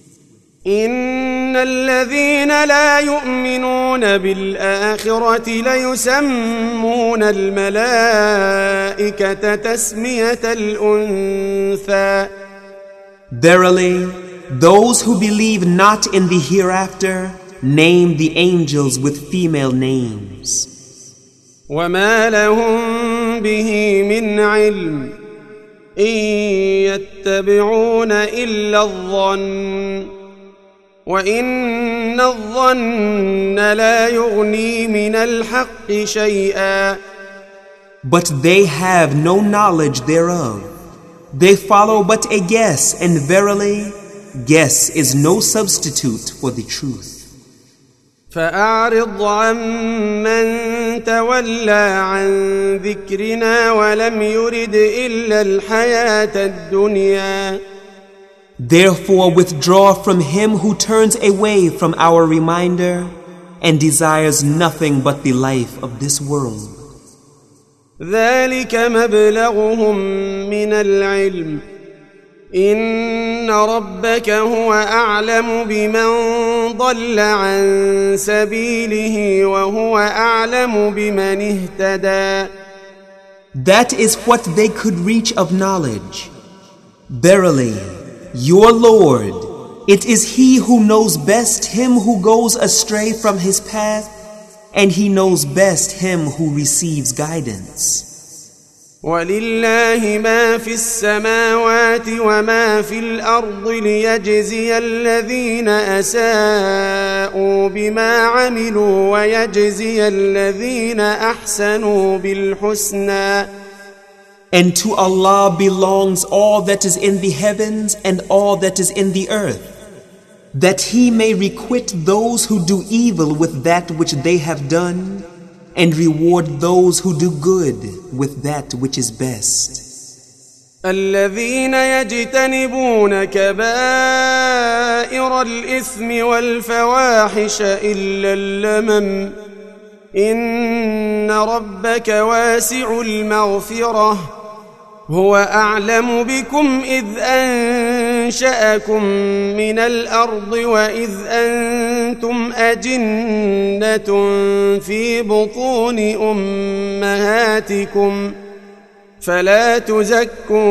إن الذين لا يؤمنون بالآخرة ليسمون الملائكة تسمية الأنثى. Verily, those who believe not in the hereafter name the angels with female names. وما لهم به من علم إن يتبعون إلا الظن وإن الظن لا يغني من الحق شيئا. But they have no knowledge thereof. They follow but a guess, and verily, guess is no substitute for the truth. فأعرض عمن تولى عن ذكرنا ولم يرد إلا الحياة الدنيا. Therefore withdraw from him who turns away from our reminder and desires nothing but the life of this world. ذلك مبلغهم من العلم إن ربك هو أعلم بمن ضل عن سبيله وهو أعلم بمن اهتدى. That is what they could reach of knowledge. Verily, your Lord, it is He who knows best him who goes astray from his path, and He knows best him who receives guidance. ولله ما في السماوات وما في الأرض ليجزي الذين أساءوا بما عملوا ويجزي الذين أحسنوا بالحسنى. And to Allah belongs all that is in the heavens and all that is in the earth, that He may requite those who do evil with that which they have done, and reward those who do good with that which is best. الذين يجتنبون كبائر الإثم والفواحش إلا اللمم إن ربك واسع المغفرة هو أعلم بكم إذ أنشأكم من الأرض وإذ أنتم أجنة في بطون أمهاتكم فلا تزكوا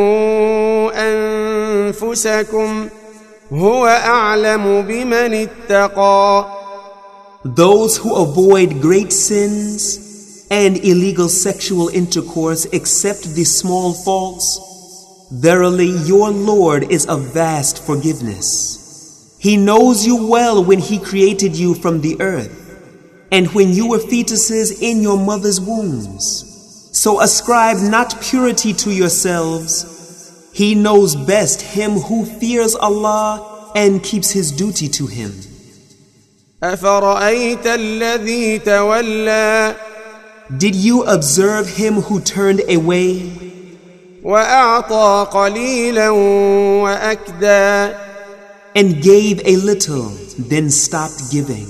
أنفسكم هو أعلم بمن اتقى. Those who avoid great sins and illegal sexual intercourse except the small faults, verily your Lord is of vast forgiveness. He knows you well when He created you from the earth, and when you were fetuses in your mother's wombs. So ascribe not purity to yourselves. He knows best him who fears Allah and keeps his duty to Him. أفرأيت الذي تولى Did you observe him who turned away وأعطى قليلا وأكدى and gave a little, then stopped giving?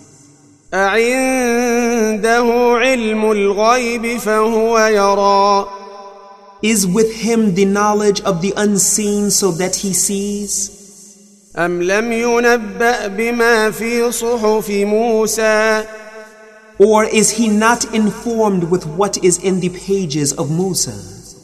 أعنده علم الغيب فهو يرى Is with him the knowledge of the unseen so that he sees? أم لم ينبأ بما في صحف موسى Or is he not informed with what is in the pages of Musa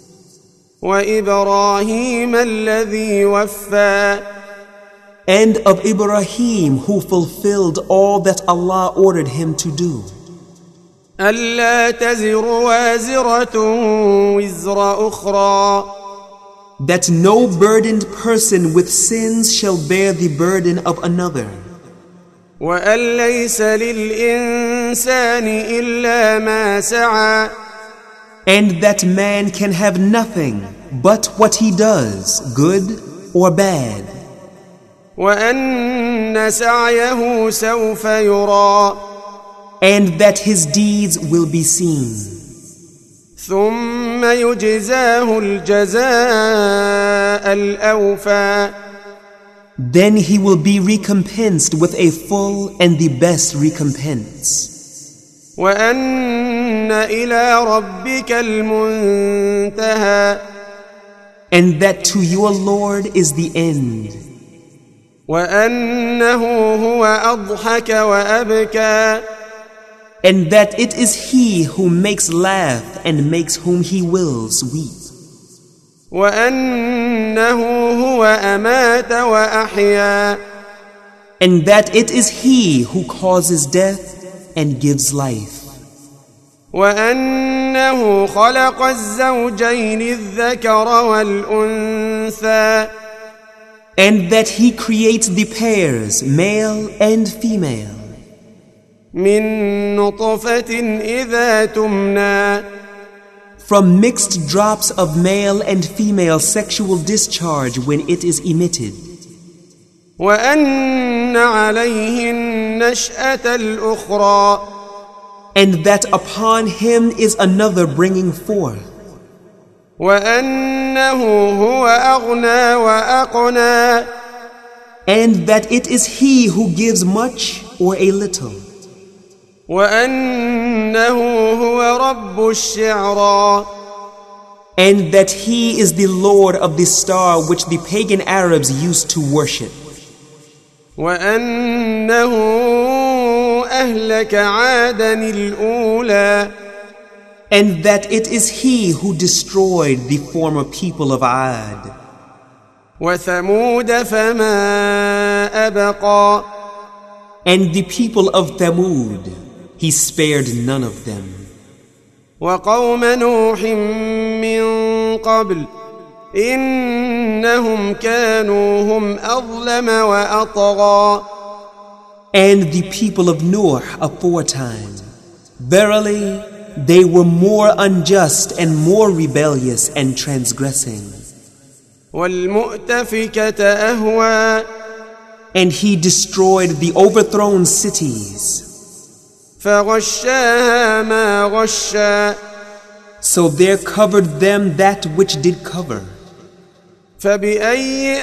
وإبراهيم الذي وفى and of Ibrahim who fulfilled all that Allah ordered him to do? ألا تزر وازرة وزر أخرى That no burdened person with sins shall bear the burden of another, وأن ليس للإنسان إلا ما سعى and that man can have nothing but what he does, good or bad, وأن سعيه سوف يرى and that his deeds will be seen. ثم يجزاه الجزاء الأوفى Then he will be recompensed with a full and the best recompense. وأن إلى ربك المنتهى And that to your Lord is the end. وأنه هو أضحك وأبكى And that it is He who makes laugh and makes whom He wills weep. وأنه هو أمات وأحيا And that it is He who causes death and gives life. وأنه خلق الزوجين الذكر والأنثى And that He creates the pairs, male and female, من نطفة إذا تمنى from mixed drops of male and female sexual discharge when it is emitted. وأن عليه النشأة الأخرى and that upon him is another bringing forth, وأنه هو أغنى وأقنى and that it is he who gives much or a little, وأنه هو رب الشعرى and that he is the Lord of the star which the pagan Arabs used to worship, وأنه أهلك عادا الأولى and that it is he who destroyed the former people of Ad, وثمود فما أبقى and the people of Thamud, he spared none of them, وقوم نوح من قبل إنهم كانوا هم أظلم وأطغى and the people of Noah aforetime, verily they were more unjust and more rebellious and transgressing. والمؤتفكة أهوى And he destroyed the overthrown cities, فغشاها ما غشا so there covered them that which did cover. فبأي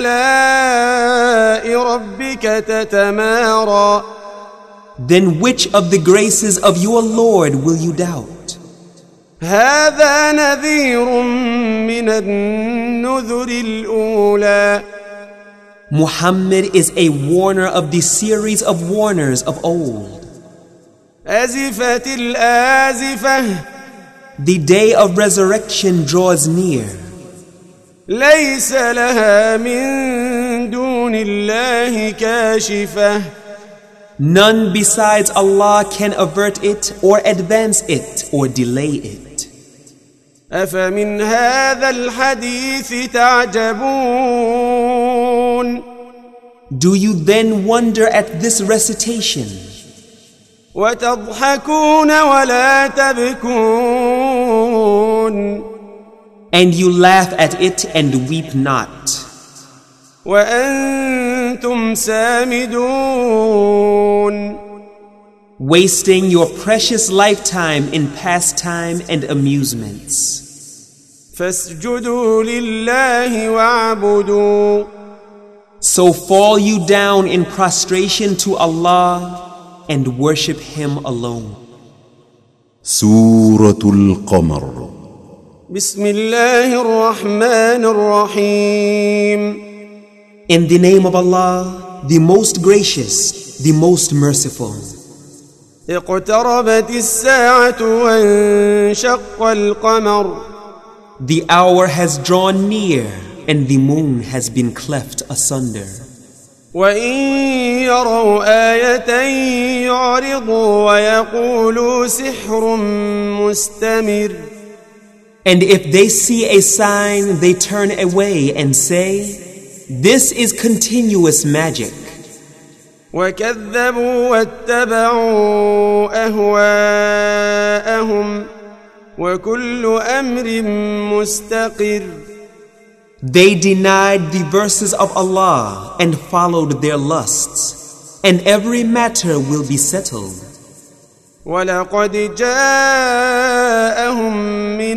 آلاء ربك تتمارى Then which of the graces of your Lord will you doubt? هذا نذير من النذر الأولى Muhammad is a warner of the series of warners of old. أزفت الآزفة The day of resurrection draws near. ليس لها من دون الله كاشفة None besides Allah can avert it or advance it or delay it. أفمن هذا الحديث تعجبون Do you then wonder at this recitation, وتضحكون ولا تبكون and you laugh at it and weep not, وأنتم سامدون wasting your precious lifetime in pastime and amusements? فاسجدوا لله واعبدوا So fall you down in prostration to Allah and worship Him alone. سورة القمر. بسم الله الرحمن الرحيم In the name of Allah, the most gracious, the most merciful. اقتربت الساعة وانشق القمر The hour has drawn near and the moon has been cleft asunder. وإن يروا آية يعرضوا ويقولوا سحر مستمر And if they see a sign, they turn away and say, "This is continuous magic." وكذبوا واتبعوا أهواءهم وكل أمر مستقر They denied the verses of Allah and followed their lusts, and every matter will be settled. ولقد جاءهم من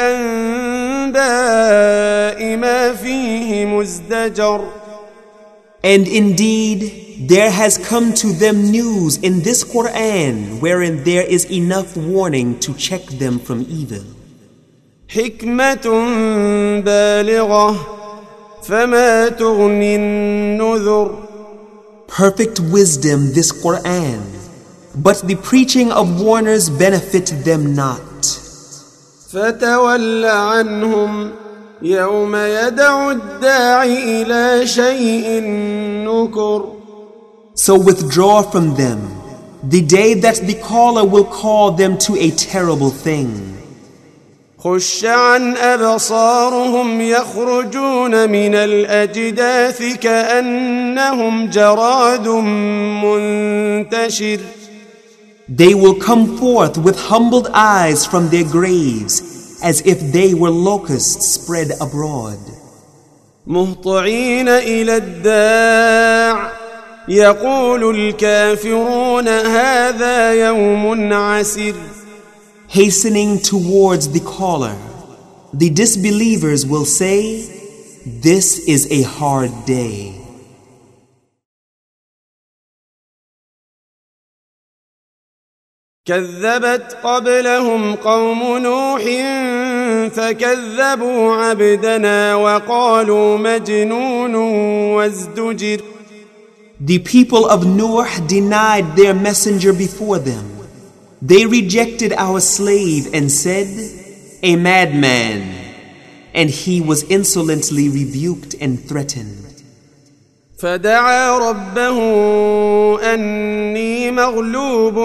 الأنباء ما فيه مزدجر And indeed, there has come to them news in this Quran wherein there is enough warning to check them from evil. حكمة بالغة فما تغني النذر Perfect wisdom, this Quran, but the preaching of warners benefit them not. فتول عنهم يوم يدعو الداعي إلى شيء نكر So withdraw from them the day that the caller will call them to a terrible thing. خش عن أبصارهم يخرجون من الأجداث كأنهم جراد منتشر They will come forth with humbled eyes from their graves as if they were locusts spread abroad. مهطعين إلى الداع يقول الكافرون هذا يوم عسر. Hastening towards the caller, the disbelievers will say, this is a hard day. كذبت قبلهم قوم نوح فكذبوا عبدنا وقالوا مجنون وازدجر. The people of Noah denied their messenger before them. They rejected our slave and said, a madman, and he was insolently rebuked and threatened. فدعا ربه أني مغلوب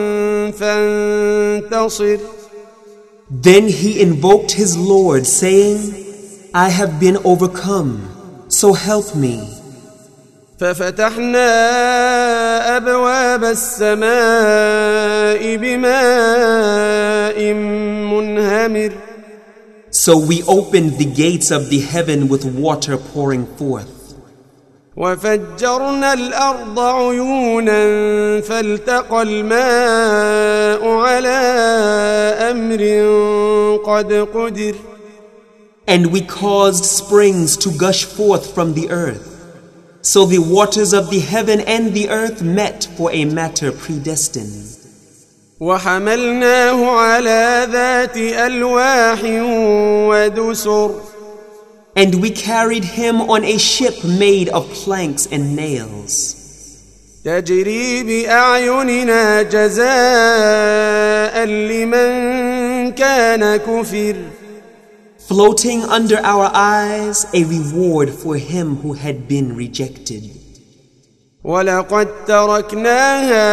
فانتصر. Then he invoked his Lord, saying, I have been overcome, so help me. ففتحنا أبواب السماء بماء منهمر. So we opened the gates of the heaven with water pouring forth. وفجرنا الأرض عيونا فالتقى الماء على أمر قد قدر. And we caused springs to gush forth from the earth. So the waters of the heaven and the earth met for a matter predestined. وحملناه على ذات ألواح ودسر. And we carried him on a ship made of planks and nails. تجري بأعيننا جزاء لمن كان كفر. Floating under our eyes, a reward for him who had been rejected. وَلَقَدْ تَرَكْنَاهَا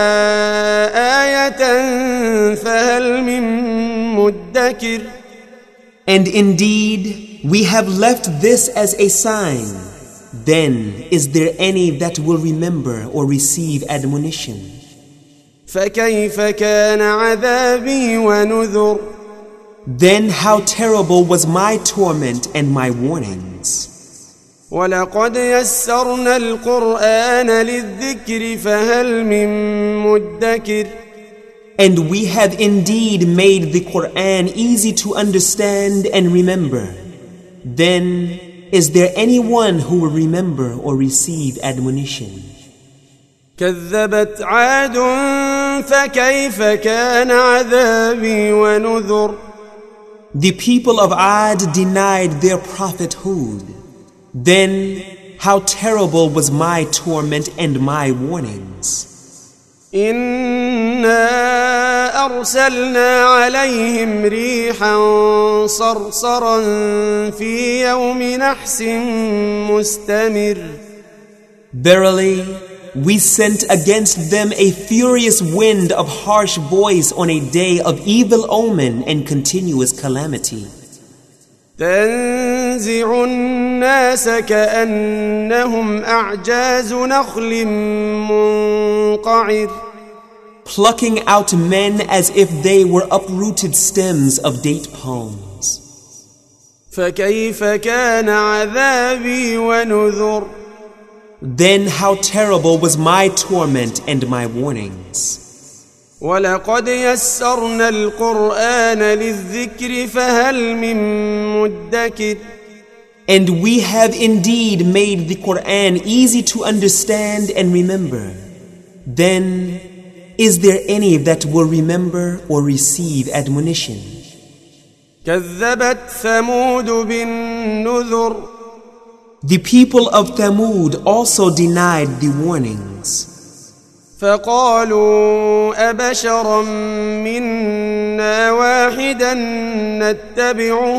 آيَةً فَهَلْ مِن مُدَّكِرٍ. And indeed, we have left this as a sign. Then is there any that will remember or receive admonition? فَكَيْفَ كَانَ عَذَابِي وَنُذُرِ. Then how terrible was my torment and my warnings. وَلَقَدْ يَسَّرْنَا الْقُرْآنَ لِلذِّكْرِ فَهَلْ مِن مُدَّكِرٍ. And we have indeed made the Quran easy to understand and remember. Then is there anyone who will remember or receive admonition? كذبت عاد فكيف كان عذابي ونذر. The people of Ad denied their prophethood. Then how terrible was my torment and my warnings. إنا أرسلنا عليهم ريحا صرصرا في يوم نحس مستمر. Verily, we sent against them a furious wind of harsh voice on a day of evil omen and continuous calamity. تنزع الناس كأنهم أعجاز نخل منقعر. Plucking out men as if they were uprooted stems of date palms. فكيف كان عذابي ونذر. Then how terrible was my torment and my warnings. وَلَقَدْ يَسَّرْنَا الْقُرْآنَ لِلذِّكْرِ فَهَلْ مِن مُدَّكِرٍ. And we have indeed made the Quran easy to understand and remember. Then is there any that will remember or receive admonition? كَذَّبَتْ ثَمُودُ بِالنُّذُرِ. The people of Thamud also denied the warnings. فقالوا أبشرا منا واحدا نتبعه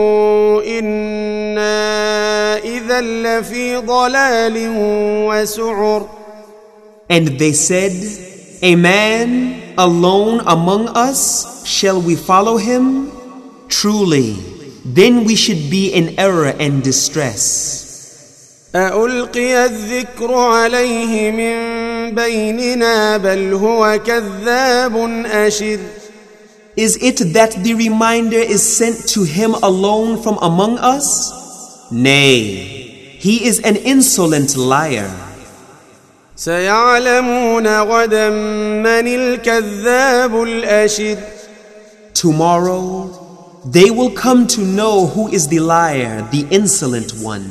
إنا إذا لفي ضلال وسعر. And they said, a man alone among us, shall we follow him? Truly, then we should be in error and distress. أألقي الذكر عليه من بيننا بل هو كذاب أشر. Is it that the reminder is sent to him alone from among us? Nay, he is an insolent liar. سيعلمون غدا من الكذاب الأشر. Tomorrow, they will come to know who is the liar, the insolent one.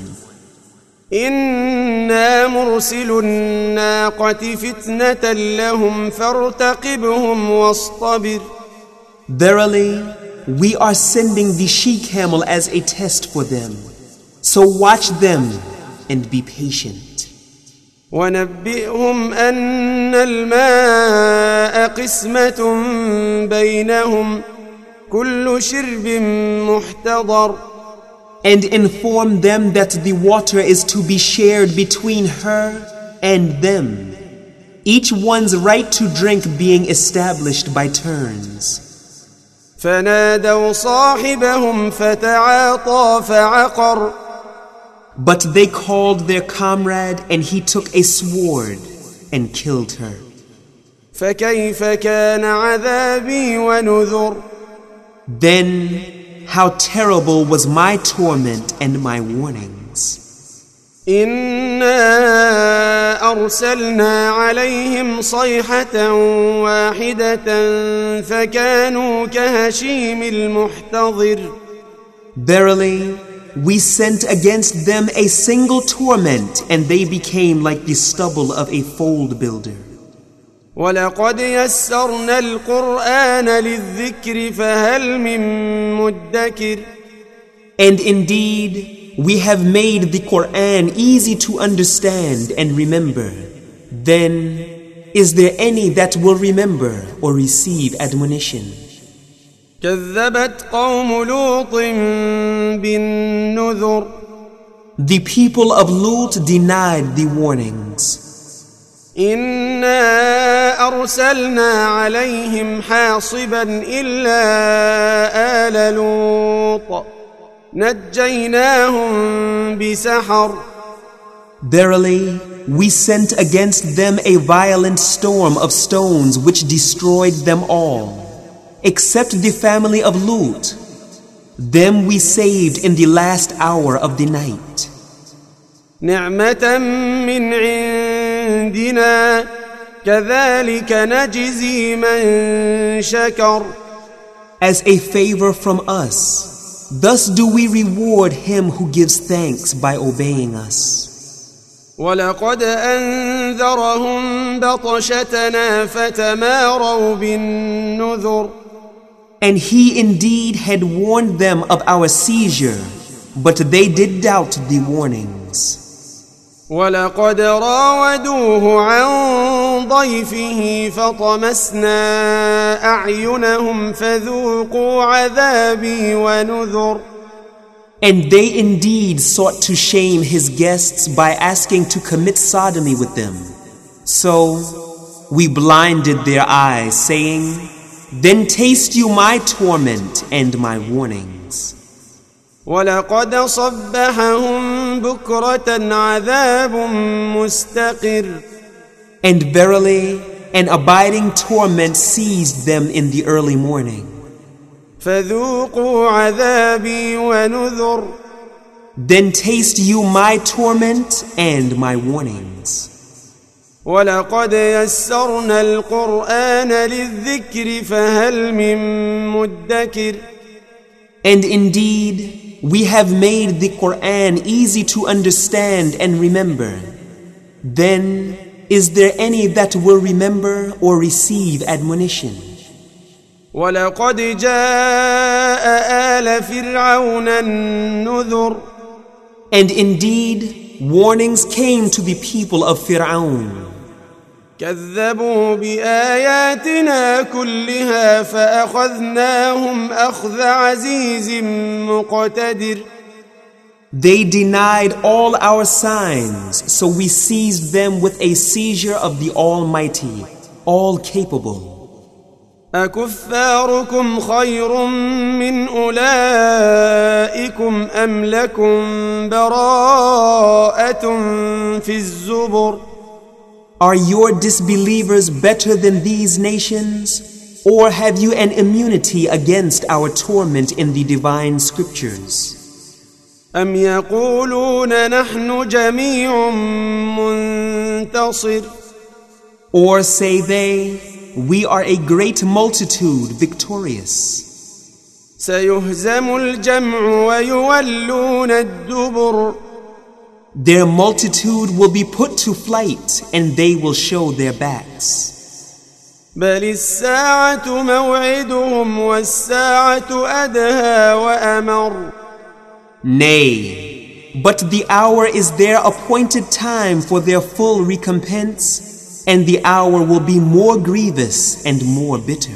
إنا مرسل الناقة فتنة لهم فارتقبهم واصطبر. Verily, we are sending the she-camel as a test for them. So watch them and be patient. ونبئهم أن الماء قسمة بينهم كل شرب محتضر. And inform them that the water is to be shared between her and them, each one's right to drink being established by turns. فنادوا صاحبهم فتعاطى فعقر. But they called their comrade, and he took a sword and killed her. فكيف كان عذابي ونذر. Then how terrible was my torment and my warnings. إنا أرسلنا عليهم صيحة واحدة فكانوا كهشيم المحتضر. Verily, we sent against them a single torment, and they became like the stubble of a fold builder. ولقد يسرنا القرآن للذكر فهل من مدكر. And indeed, we have made the Quran easy to understand and remember. Then, is there any that will remember or receive admonition? كذبت قوم لوط بالنذر. The people of Lut denied the warnings. إنا أرسلنا عليهم حاصبا إلا آل لوط نجيناهم بسحر. Verily, we sent against them a violent storm of stones which destroyed them all, except the family of Lut. Them we saved in the last hour of the night. نعمة من عندنا كذلك نجزي من شكر. As a favor from us, thus do we reward him who gives thanks by obeying us. ولقد أنذرهم بطشتنا فتماروا بالنذر. And he indeed had warned them of our seizure, but they did doubt the warnings. ولقد راودوه عن ضيفه فطمسنا أعينهم فذوقوا عذابي ونذر. And they indeed sought to shame his guests by asking to commit sodomy with them. So we blinded their eyes, saying, "Then taste you my torment and my warnings." ولقد صبحهم بكرة عذاب مستقر. And verily, an abiding torment seized them in the early morning. فذوقوا عذابي ونذر. Then taste you my torment and my warnings. ولقد يسرنا القرآن للذكر فهل من مدكر. And indeed, we have made the Quran easy to understand and remember. Then, is there any that will remember or receive admonition? ولقد جاء آل فرعون النذر. And indeed, warnings came to the people of Fir'aun. كذبوا بآياتنا كلها فأخذناهم أخذ عزيز مقتدر. They denied all our signs, so we seized them with a seizure of the Almighty, all capable. أكفاركم خير من أولئكم أم لكم براءة في الزبر. Are your disbelievers better than these nations? Or have you an immunity against our torment in the divine scriptures? أم يقولون نحن جميع منتصر Or say they, we are a great multitude victorious. سيهزم الجمع ويولون الدبر Their multitude will be put to flight and they will show their backs. بل الساعة موعدهم والساعة أدهى وأمر Nay, but the hour is their appointed time for their full recompense, and the hour will be more grievous and more bitter.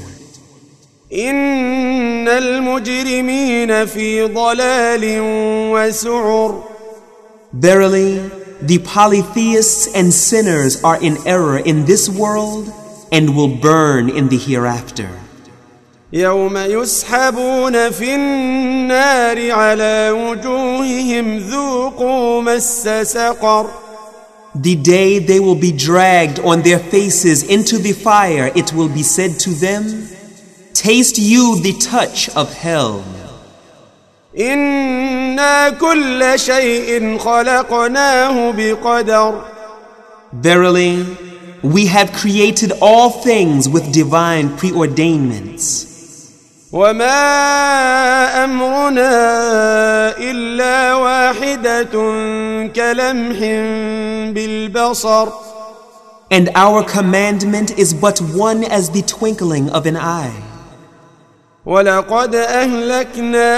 إن المجرمين في ضلال وسعر Verily, the polytheists and sinners are in error in this world and will burn in the hereafter. يوم يسحبون في النار على وجوههم ذوقوا مس سقر The day they will be dragged on their faces into the fire, it will be said to them, taste you the touch of hell. إنا كل شيء خلقناه بقدر Verily, we have created all things with divine preordainments. وما أمرنا إلا واحدة كلمح بالبصر And our commandment is but one as the twinkling of an eye. ولقد أهلكنا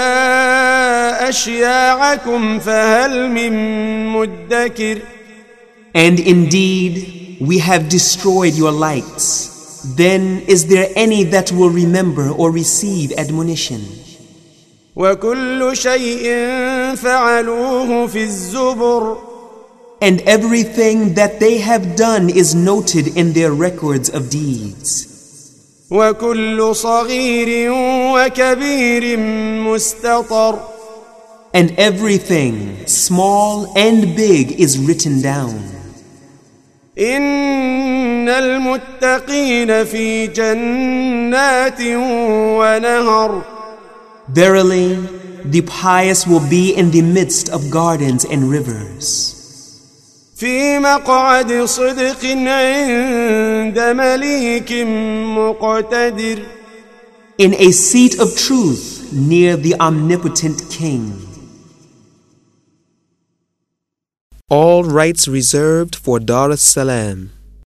أشياعكم فهل من مدكر And indeed, we have destroyed your lights. Then is there any that will remember or receive admonition? وكل شيء فعلوه في الزبر And everything that they have done is noted in their records of deeds. وكل صغير وكبير مستطر And everything, small and big, is written down. إن المتقين في جنات ونهر Verily, the pious will be in the midst of gardens and rivers. في مقعد صدق عند مليك مقتدر In a seat of truth near the omnipotent king. All rights reserved for Dar es Salaam.